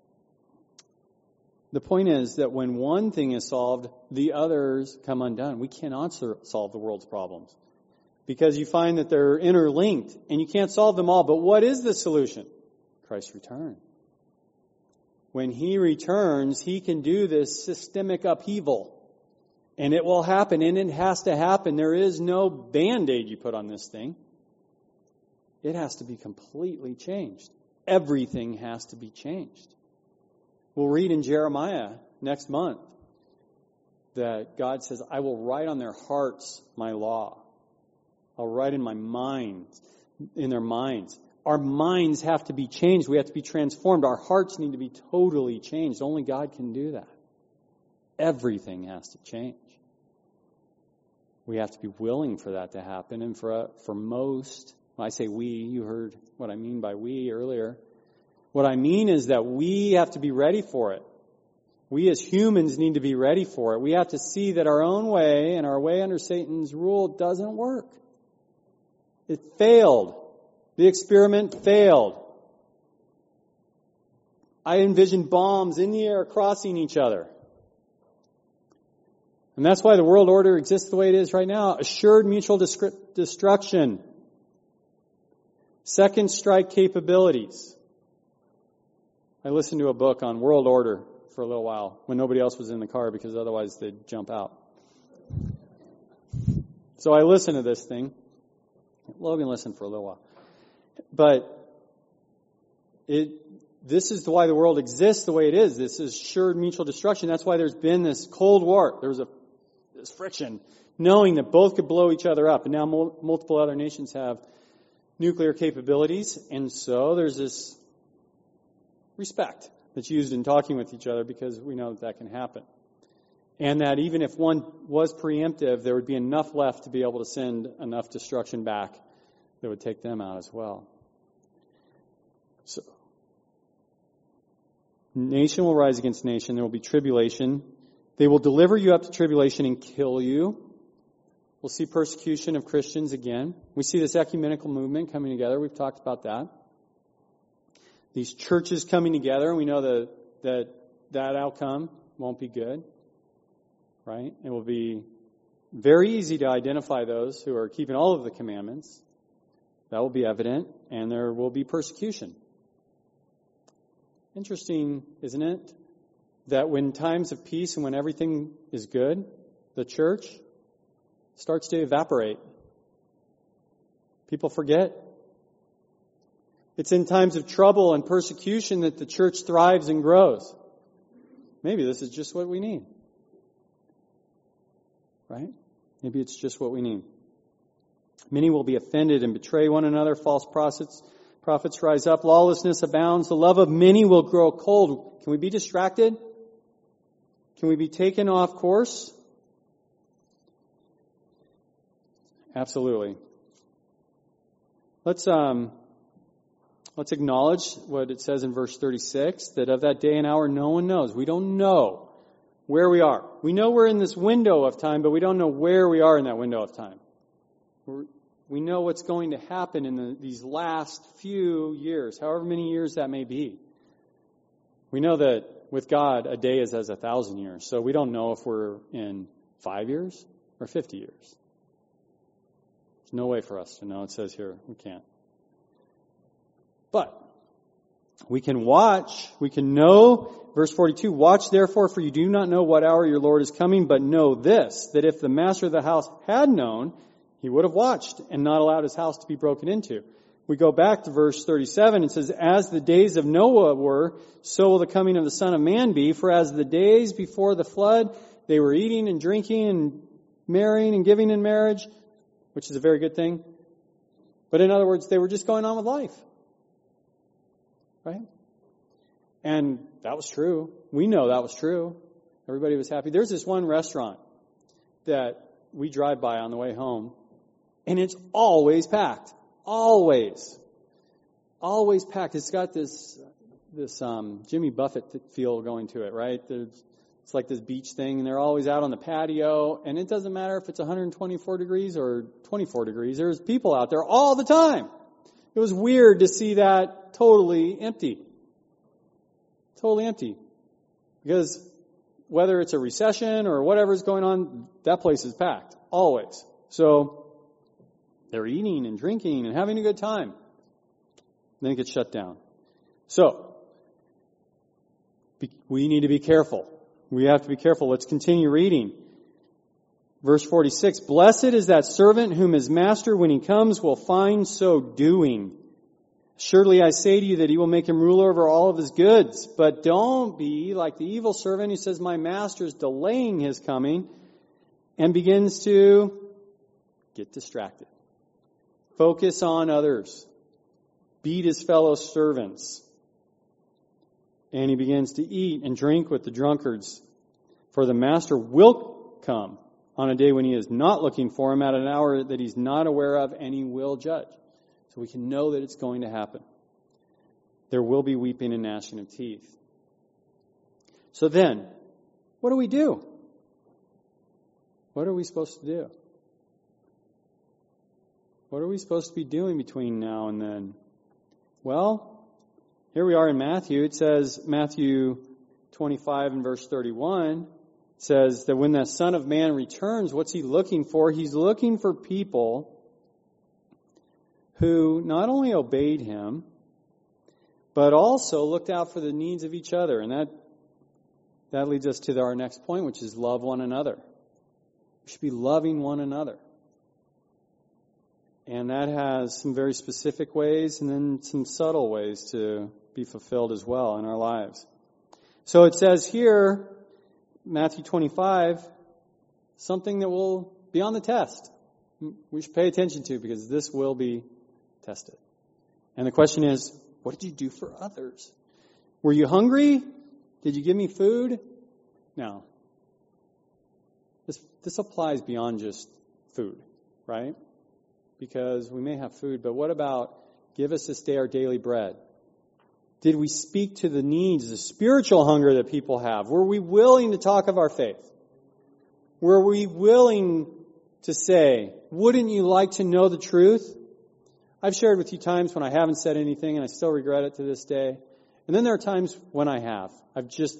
the point is that when one thing is solved, the others come undone. We cannot solve the world's problems because you find that they're interlinked and you can't solve them all. But what is the solution? Christ's return. When He returns, He can do this systemic upheaval. And it will happen, and it has to happen. There is no Band-Aid you put on this thing. It has to be completely changed. Everything has to be changed. We'll read in Jeremiah next month that God says, I will write on their hearts my law. I'll write in their minds. Our minds have to be changed. We have to be transformed. Our hearts need to be totally changed. Only God can do that. Everything has to change. We have to be willing for that to happen. And for most, when I say we, you heard what I mean by we earlier. What I mean is that we have to be ready for it. We as humans need to be ready for it. We have to see that our own way and our way under Satan's rule doesn't work. It failed. The experiment failed. I envision bombs in the air crossing each other. And that's why the world order exists the way it is right now. Assured mutual destruction. Second strike capabilities. I listened to a book on world order for a little while when nobody else was in the car because otherwise they'd jump out. So I listened to this thing. Logan listened for a little while. But this is why the world exists the way it is. This is assured mutual destruction. That's why there's been this Cold War. There was this friction, knowing that both could blow each other up. And now multiple other nations have nuclear capabilities. And so there's this respect that's used in talking with each other because we know that can happen. And that even if one was preemptive, there would be enough left to be able to send enough destruction back that would take them out as well. So, nation will rise against nation. There will be tribulation. They will deliver you up to tribulation and kill you. We'll see persecution of Christians again. We see this ecumenical movement coming together. We've talked about that. These churches coming together, and we know that outcome won't be good. Right? It will be very easy to identify those who are keeping all of the commandments. That will be evident, and there will be persecution. Interesting, isn't it, that when times of peace and when everything is good, the church starts to evaporate. People forget. It's in times of trouble and persecution that the church thrives and grows. Maybe this is just what we need. Right? Maybe it's just what we need. Many will be offended and betray one another. False prophets rise up. Lawlessness abounds. The love of many will grow cold. Can we be distracted? Can we be taken off course? Absolutely. Let's acknowledge what it says in verse 36, that of that day and hour no one knows. We don't know where we are. We know we're in this window of time, but we don't know where we are in that window of time. We know what's going to happen in these last few years, however many years that may be. We know that with God, a day is as 1,000 years. So we don't know if we're in 5 years or 50 years. There's no way for us to know. It says here, we can't. But we can watch, we can know, verse 42, watch therefore, for you do not know what hour your Lord is coming, but know this, that if the master of the house had known, He would have watched and not allowed his house to be broken into. We go back to verse 37. It says, as the days of Noah were, so will the coming of the Son of Man be. For as the days before the flood, they were eating and drinking and marrying and giving in marriage, which is a very good thing. But in other words, they were just going on with life. Right? And that was true. We know that was true. Everybody was happy. There's this one restaurant that we drive by on the way home, and it's always packed. Always packed. It's got this Jimmy Buffett feel going to it, right? It's like this beach thing, and they're always out on the patio, and it doesn't matter if it's 124 degrees or 24 degrees. There's people out there all the time. It was weird to see that totally empty. Totally empty. Because whether it's a recession or whatever's going on, that place is packed. Always. So they're eating and drinking and having a good time. Then it gets shut down. So, we need to be careful. We have to be careful. Let's continue reading. Verse 46, blessed is that servant whom his master, when he comes, will find so doing. Surely I say to you that he will make him ruler over all of his goods. But don't be like the evil servant who says, my master is delaying his coming, and begins to get distracted. Focus on others. Beat his fellow servants. And he begins to eat and drink with the drunkards. For the master will come on a day when he is not looking for him, at an hour that he's not aware of, and he will judge. So we can know that it's going to happen. There will be weeping and gnashing of teeth. So then, what do we do? What are we supposed to do? What are we supposed to be doing between now and then? Well, here we are in Matthew. It says, Matthew 25 and verse 31, says that when the Son of Man returns, what's he looking for? He's looking for people who not only obeyed him, but also looked out for the needs of each other. And that leads us to our next point, which is love one another. We should be loving one another. And that has some very specific ways and then some subtle ways to be fulfilled as well in our lives. So it says here, Matthew 25, something that will be on the test. We should pay attention to, because this will be tested. And the question is, what did you do for others? Were you hungry? Did you give me food? No. This applies beyond just food, right? Because we may have food, but what about give us this day our daily bread? Did we speak to the needs, the spiritual hunger that people have? Were we willing to talk of our faith? Were we willing to say, wouldn't you like to know the truth? I've shared with you times when I haven't said anything and I still regret it to this day. And then there are times when I have. I've just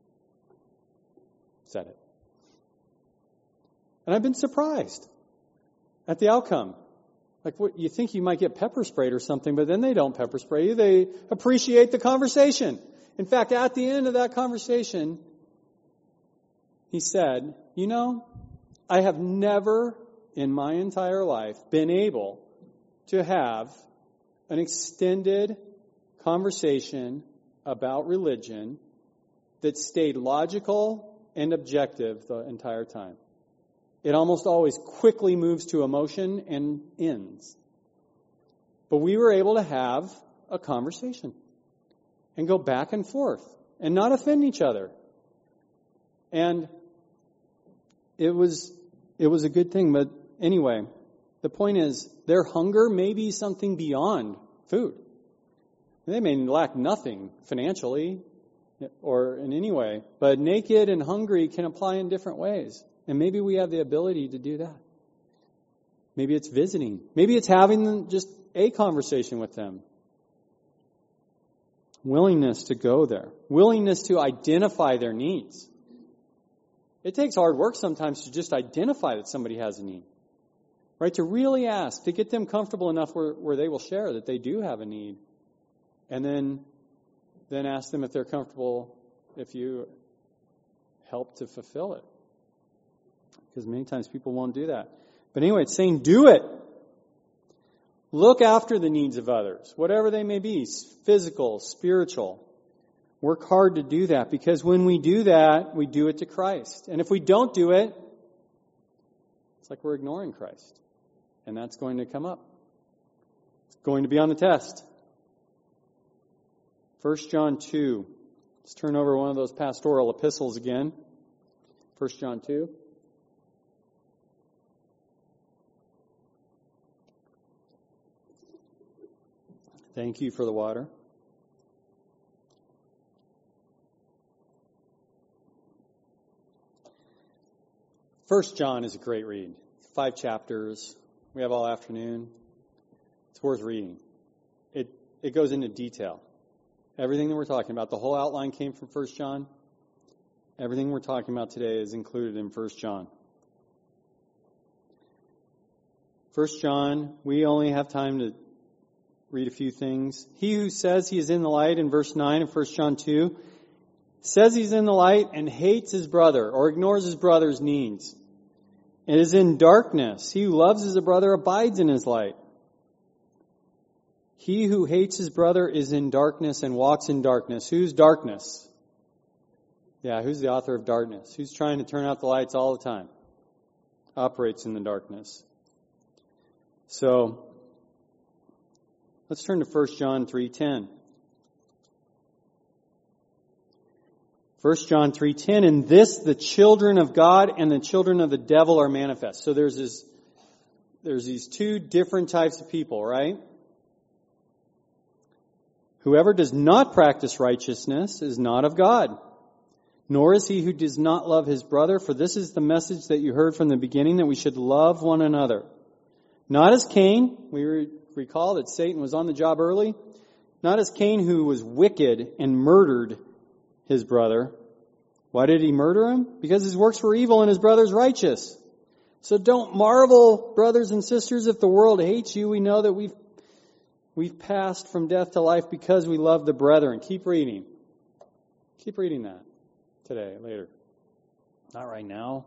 said it. And I've been surprised at the outcome. Like, what, you think you might get pepper sprayed or something, but then they don't pepper spray you. They appreciate the conversation. In fact, at the end of that conversation, he said, you know, I have never in my entire life been able to have an extended conversation about religion that stayed logical and objective the entire time. It almost always quickly moves to emotion and ends. But we were able to have a conversation and go back and forth and not offend each other. And it was a good thing. But anyway, the point is, their hunger may be something beyond food. They may lack nothing financially or in any way, but naked and hungry can apply in different ways. And maybe we have the ability to do that. Maybe it's visiting. Maybe it's having just a conversation with them. Willingness to go there. Willingness to identify their needs. It takes hard work sometimes to just identify that somebody has a need. Right? To really ask, to get them comfortable enough where they will share that they do have a need. And then ask them if they're comfortable if you help to fulfill it. Because many times people won't do that. But anyway, it's saying do it. Look after the needs of others, whatever they may be, physical, spiritual. Work hard to do that, because when we do that, we do it to Christ. And if we don't do it, it's like we're ignoring Christ. And that's going to come up. It's going to be on the test. 1 John 2. Let's turn over one of those pastoral epistles again. 1 John 2. Thank you for the water. First John is a great read. 5 chapters. We have all afternoon. It's worth reading. It goes into detail. Everything that we're talking about, the whole outline came from 1 John. Everything we're talking about today is included in 1 John. 1 John, we only have time to read a few things. He who says he is in the light in verse 9 of 1 John 2 says he's in the light and hates his brother or ignores his brother's needs and is in darkness. He who loves his brother abides in his light. He who hates his brother is in darkness and walks in darkness. Who's darkness? Yeah, who's the author of darkness? Who's trying to turn out the lights all the time? Operates in the darkness. So, let's turn to 1 John 3:10. 1 John 3:10, in this the children of God and the children of the devil are manifest. So there's these two different types of people, right? Whoever does not practice righteousness is not of God, nor is he who does not love his brother, for this is the message that you heard from the beginning, that we should love one another. Not as Cain, we recall that Satan was on the job early, not as Cain, who was wicked and murdered his brother. Why did he murder him? Because his works were evil and his brother's righteous. So don't marvel, brothers and sisters, if the world hates you. We know that we've passed from death to life because we love the brethren. Keep reading. Keep reading that today, later. Not right now.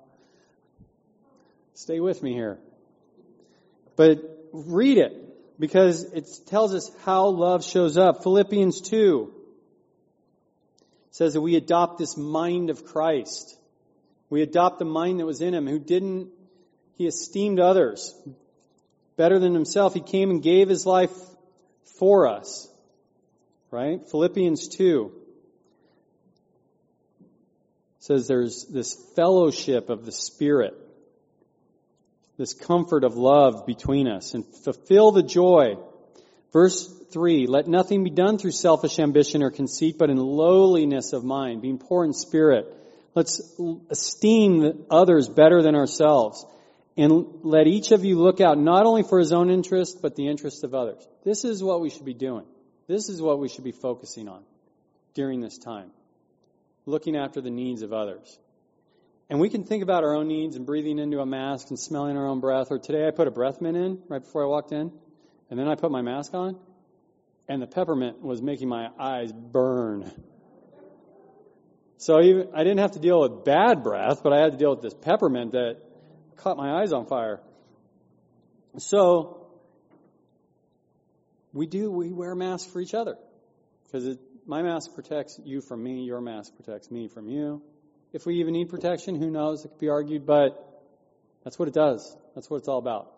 Stay with me here. But read it, because it tells us how love shows up. Philippians 2 says that we adopt this mind of Christ. We adopt the mind that was in him, he esteemed others better than himself. He came and gave his life for us. Right? Philippians 2 says there's this fellowship of the Spirit, this comfort of love between us, and fulfill the joy. Verse 3, let nothing be done through selfish ambition or conceit, but in lowliness of mind, being poor in spirit. Let's esteem others better than ourselves. And let each of you look out not only for his own interest, but the interest of others. This is what we should be doing. This is what we should be focusing on during this time. Looking after the needs of others. And we can think about our own needs and breathing into a mask and smelling our own breath. Or today I put a breath mint in right before I walked in. And then I put my mask on. And the peppermint was making my eyes burn. So I didn't have to deal with bad breath, but I had to deal with this peppermint that caught my eyes on fire. So we wear masks for each other. Because my mask protects you from me. Your mask protects me from you. If we even need protection, who knows? It could be argued, but that's what it does. That's what it's all about.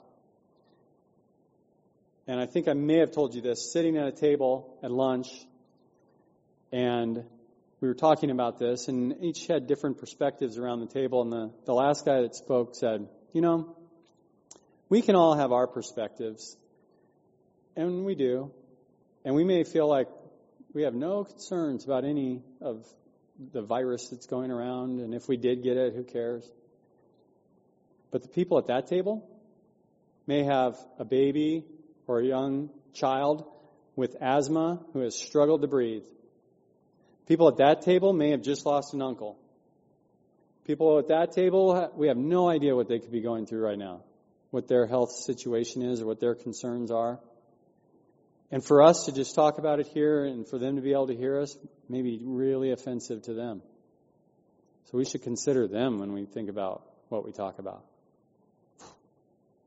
And I think I may have told you this, sitting at a table at lunch, and we were talking about this, and each had different perspectives around the table, and the last guy that spoke said, we can all have our perspectives, and we do, and we may feel like we have no concerns about any of the virus that's going around, and if we did get it, who cares? But the people at that table may have a baby or a young child with asthma who has struggled to breathe. People at that table may have just lost an uncle. People at that table, we have no idea what they could be going through right now, what their health situation is or what their concerns are. And for us to just talk about it here and for them to be able to hear us may be really offensive to them. So we should consider them when we think about what we talk about.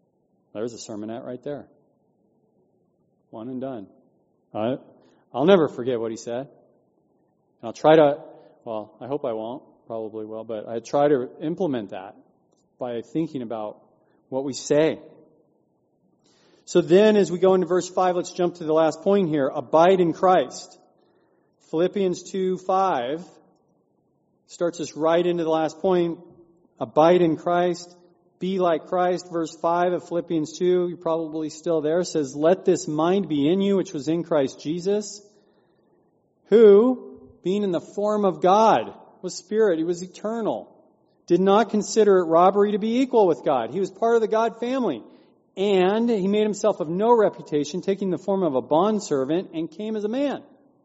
There's a sermonette right there. One and done. I'll never forget what he said. And I'll try to, I hope I won't, probably will, but I try to implement that by thinking about what we say. So then as we go into verse 5, let's jump to the last point here. Abide in Christ. Philippians 2:5 starts us right into the last point. Abide in Christ. Be like Christ. Verse 5 of Philippians 2, you're probably still there, says, let this mind be in you, which was in Christ Jesus, who, being in the form of God, was spirit. He was eternal. Did not consider it robbery to be equal with God. He was part of the God family. And he made himself of no reputation, taking the form of a bondservant, and came as a man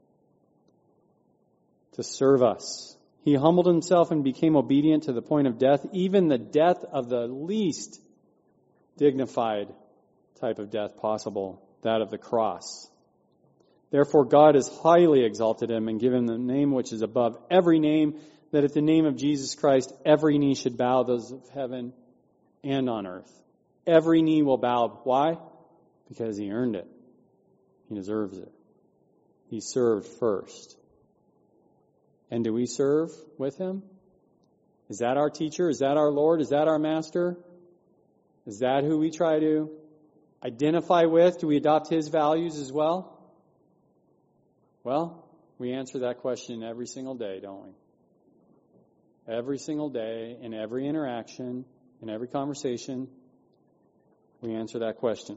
to serve us. He humbled himself and became obedient to the point of death, even the death of the least dignified type of death possible, that of the cross. Therefore God has highly exalted him and given him the name which is above every name, that at the name of Jesus Christ every knee should bow, those of heaven and on earth. Every knee will bow. Why? Because he earned it. He deserves it. He served first. And do we serve with him? Is that our teacher? Is that our Lord? Is that our master? Is that who we try to identify with? Do we adopt his values as well? Well, we answer that question every single day, don't we? Every single day, in every interaction, in every conversation, we answer that question.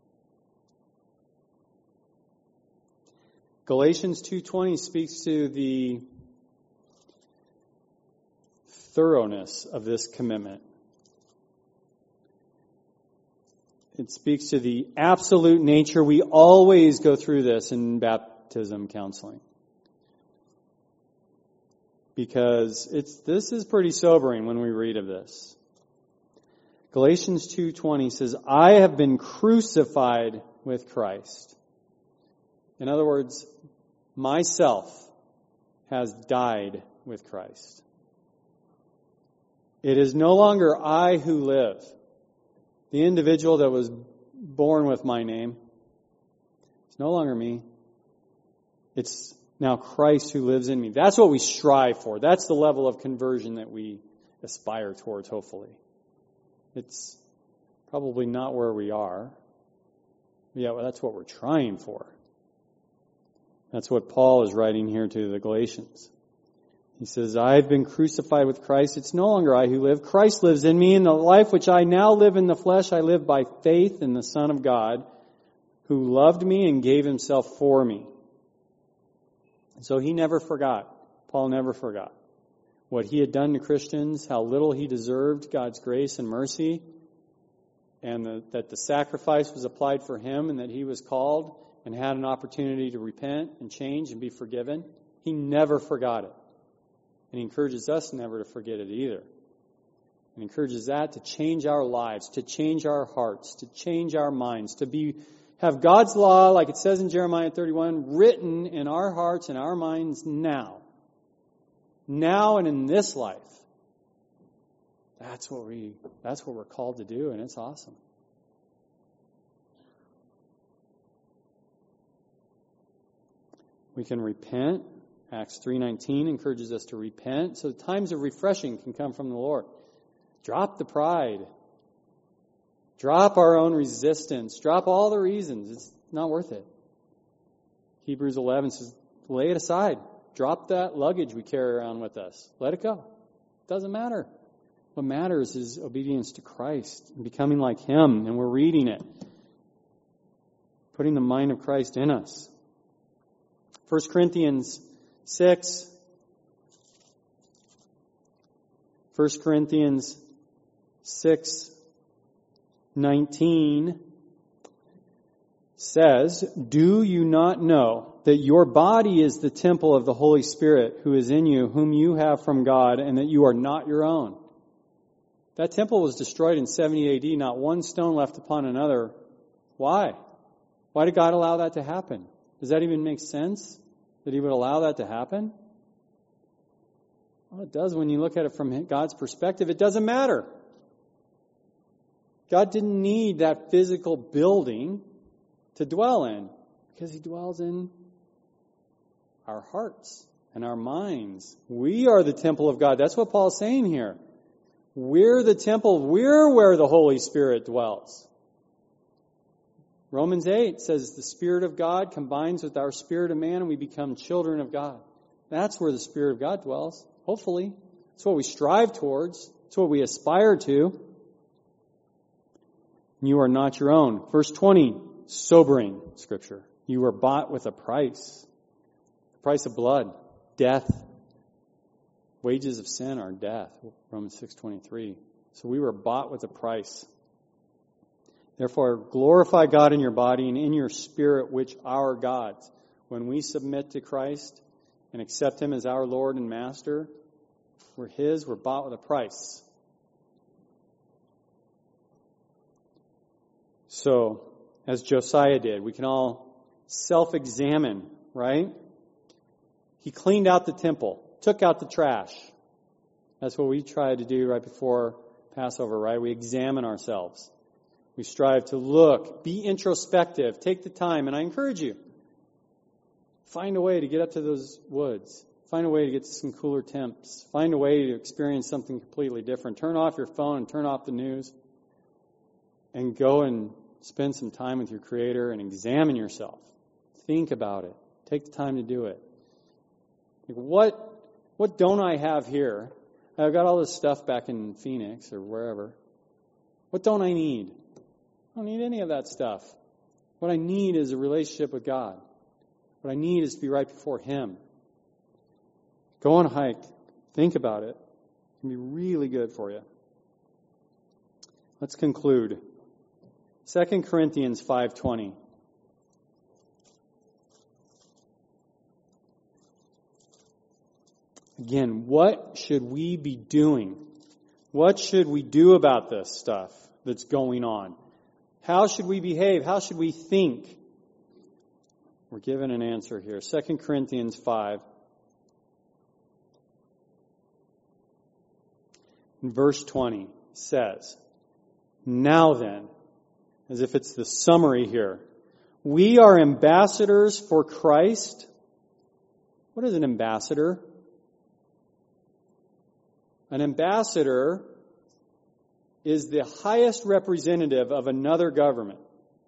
Galatians 2:20 speaks to the thoroughness of this commitment. It speaks to the absolute nature. We always go through this in baptism counseling. Because this is pretty sobering when we read of this. Galatians 2:20 says, I have been crucified with Christ. In other words, myself has died with Christ. It is no longer I who live. The individual that was born with my name, it's no longer me. It's now Christ who lives in me. That's what we strive for. That's the level of conversion that we aspire towards, hopefully. It's probably not where we are. Yeah, well, that's what we're trying for. That's what Paul is writing here to the Galatians. He says, I've been crucified with Christ. It's no longer I who live. Christ lives in me. In the life which I now live in the flesh, I live by faith in the Son of God, who loved me and gave himself for me. And so he never forgot. Paul never forgot what he had done to Christians, how little he deserved God's grace and mercy, and that the sacrifice was applied for him, and that he was called and had an opportunity to repent and change and be forgiven. He never forgot it. And he encourages us never to forget it either. And encourages that to change our lives, to change our hearts, to change our minds, to have God's law, like it says in Jeremiah 31, written in our hearts and our minds now. Now and in this life. That's what we're called to do, and it's awesome. We can repent. Acts 3:19 encourages us to repent, so times of refreshing can come from the Lord. Drop the pride. Drop our own resistance. Drop all the reasons. It's not worth it. Hebrews 11 says, lay it aside. Drop that luggage we carry around with us. Let it go. It doesn't matter. What matters is obedience to Christ and becoming like him, and we're reading it. Putting the mind of Christ in us. 1 Corinthians 6. 1 Corinthians 6:19 says, do you not know that your body is the temple of the Holy Spirit who is in you, whom you have from God, and that you are not your own? That temple was destroyed in 70 AD, not one stone left upon another. Why? Why did God allow that to happen? Does that even make sense? That he would allow that to happen? Well, it does when you look at it from God's perspective. It doesn't matter. God didn't need that physical building to dwell in, because He dwells in our hearts and our minds. We are the temple of God. That's what Paul's saying here. We're the temple. We're where the Holy Spirit dwells. Romans 8 says the Spirit of God combines with our spirit of man and we become children of God. That's where the Spirit of God dwells, hopefully. That's what we strive towards. That's what we aspire to. You are not your own. Verse 20, sobering scripture. You were bought with a price. The price of blood, death. Wages of sin are death. Romans 6:23. So we were bought with a price. Therefore, glorify God in your body and in your spirit, which are God's. When we submit to Christ and accept Him as our Lord and Master, we're His, we're bought with a price. So, as Josiah did, we can all self-examine, right? He cleaned out the temple, took out the trash. That's what we try to do right before Passover, right? We examine ourselves. We strive to look, be introspective, take the time, and I encourage you, find a way to get up to those woods. Find a way to get to some cooler temps. Find a way to experience something completely different. Turn off your phone and turn off the news and go and spend some time with your Creator and examine yourself. Think about it. Take the time to do it. What don't I have here? I've got all this stuff back in Phoenix or wherever. What don't I need? I don't need any of that stuff. What I need is a relationship with God. What I need is to be right before Him. Go on a hike. Think about it. It can be really good for you. Let's conclude. 2 Corinthians 5:20. Again, what should we be doing? What should we do about this stuff that's going on? How should we behave? How should we think? We're given an answer here. 2 Corinthians 5. In verse 20 says, now then, as if it's the summary here, we are ambassadors for Christ. What is an ambassador? An ambassador is the highest representative of another government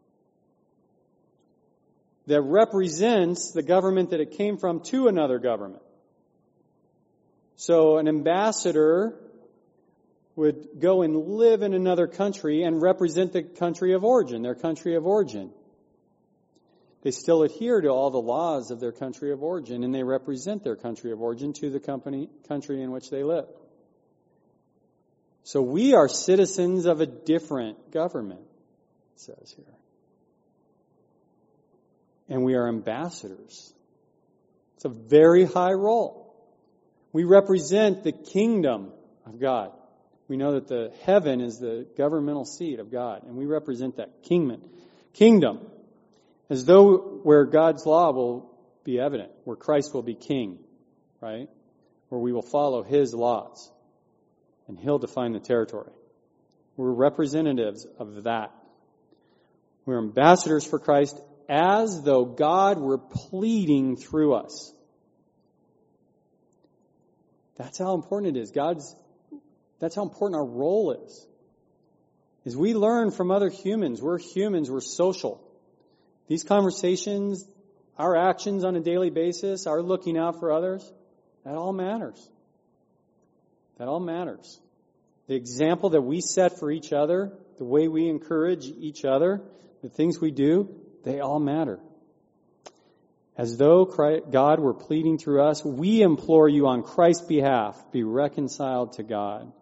that represents the government that it came from to another government. So an ambassador would go and live in another country and represent the country of origin, their country of origin. They still adhere to all the laws of their country of origin, and they represent their country of origin to the country in which they live. So we are citizens of a different government, it says here. And we are ambassadors. It's a very high role. We represent the kingdom of God. We know that the heaven is the governmental seat of God, and we represent that kingdom as though where God's law will be evident, where Christ will be king, right? Where we will follow His laws, and He'll define the territory. We're representatives of that. We're ambassadors for Christ as though God were pleading through us. That's how important it is. That's how important our role is. As we learn from other humans, we're social. These conversations, our actions on a daily basis, our looking out for others, that all matters. That all matters. The example that we set for each other, the way we encourage each other, the things we do, they all matter. As though God were pleading through us, we implore you on Christ's behalf, be reconciled to God.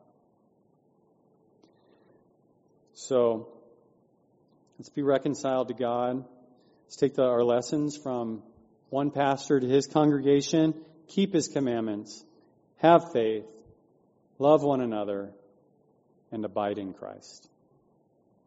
So, let's be reconciled to God. Let's take our lessons from one pastor to his congregation. Keep his commandments. Have faith. Love one another. And abide in Christ.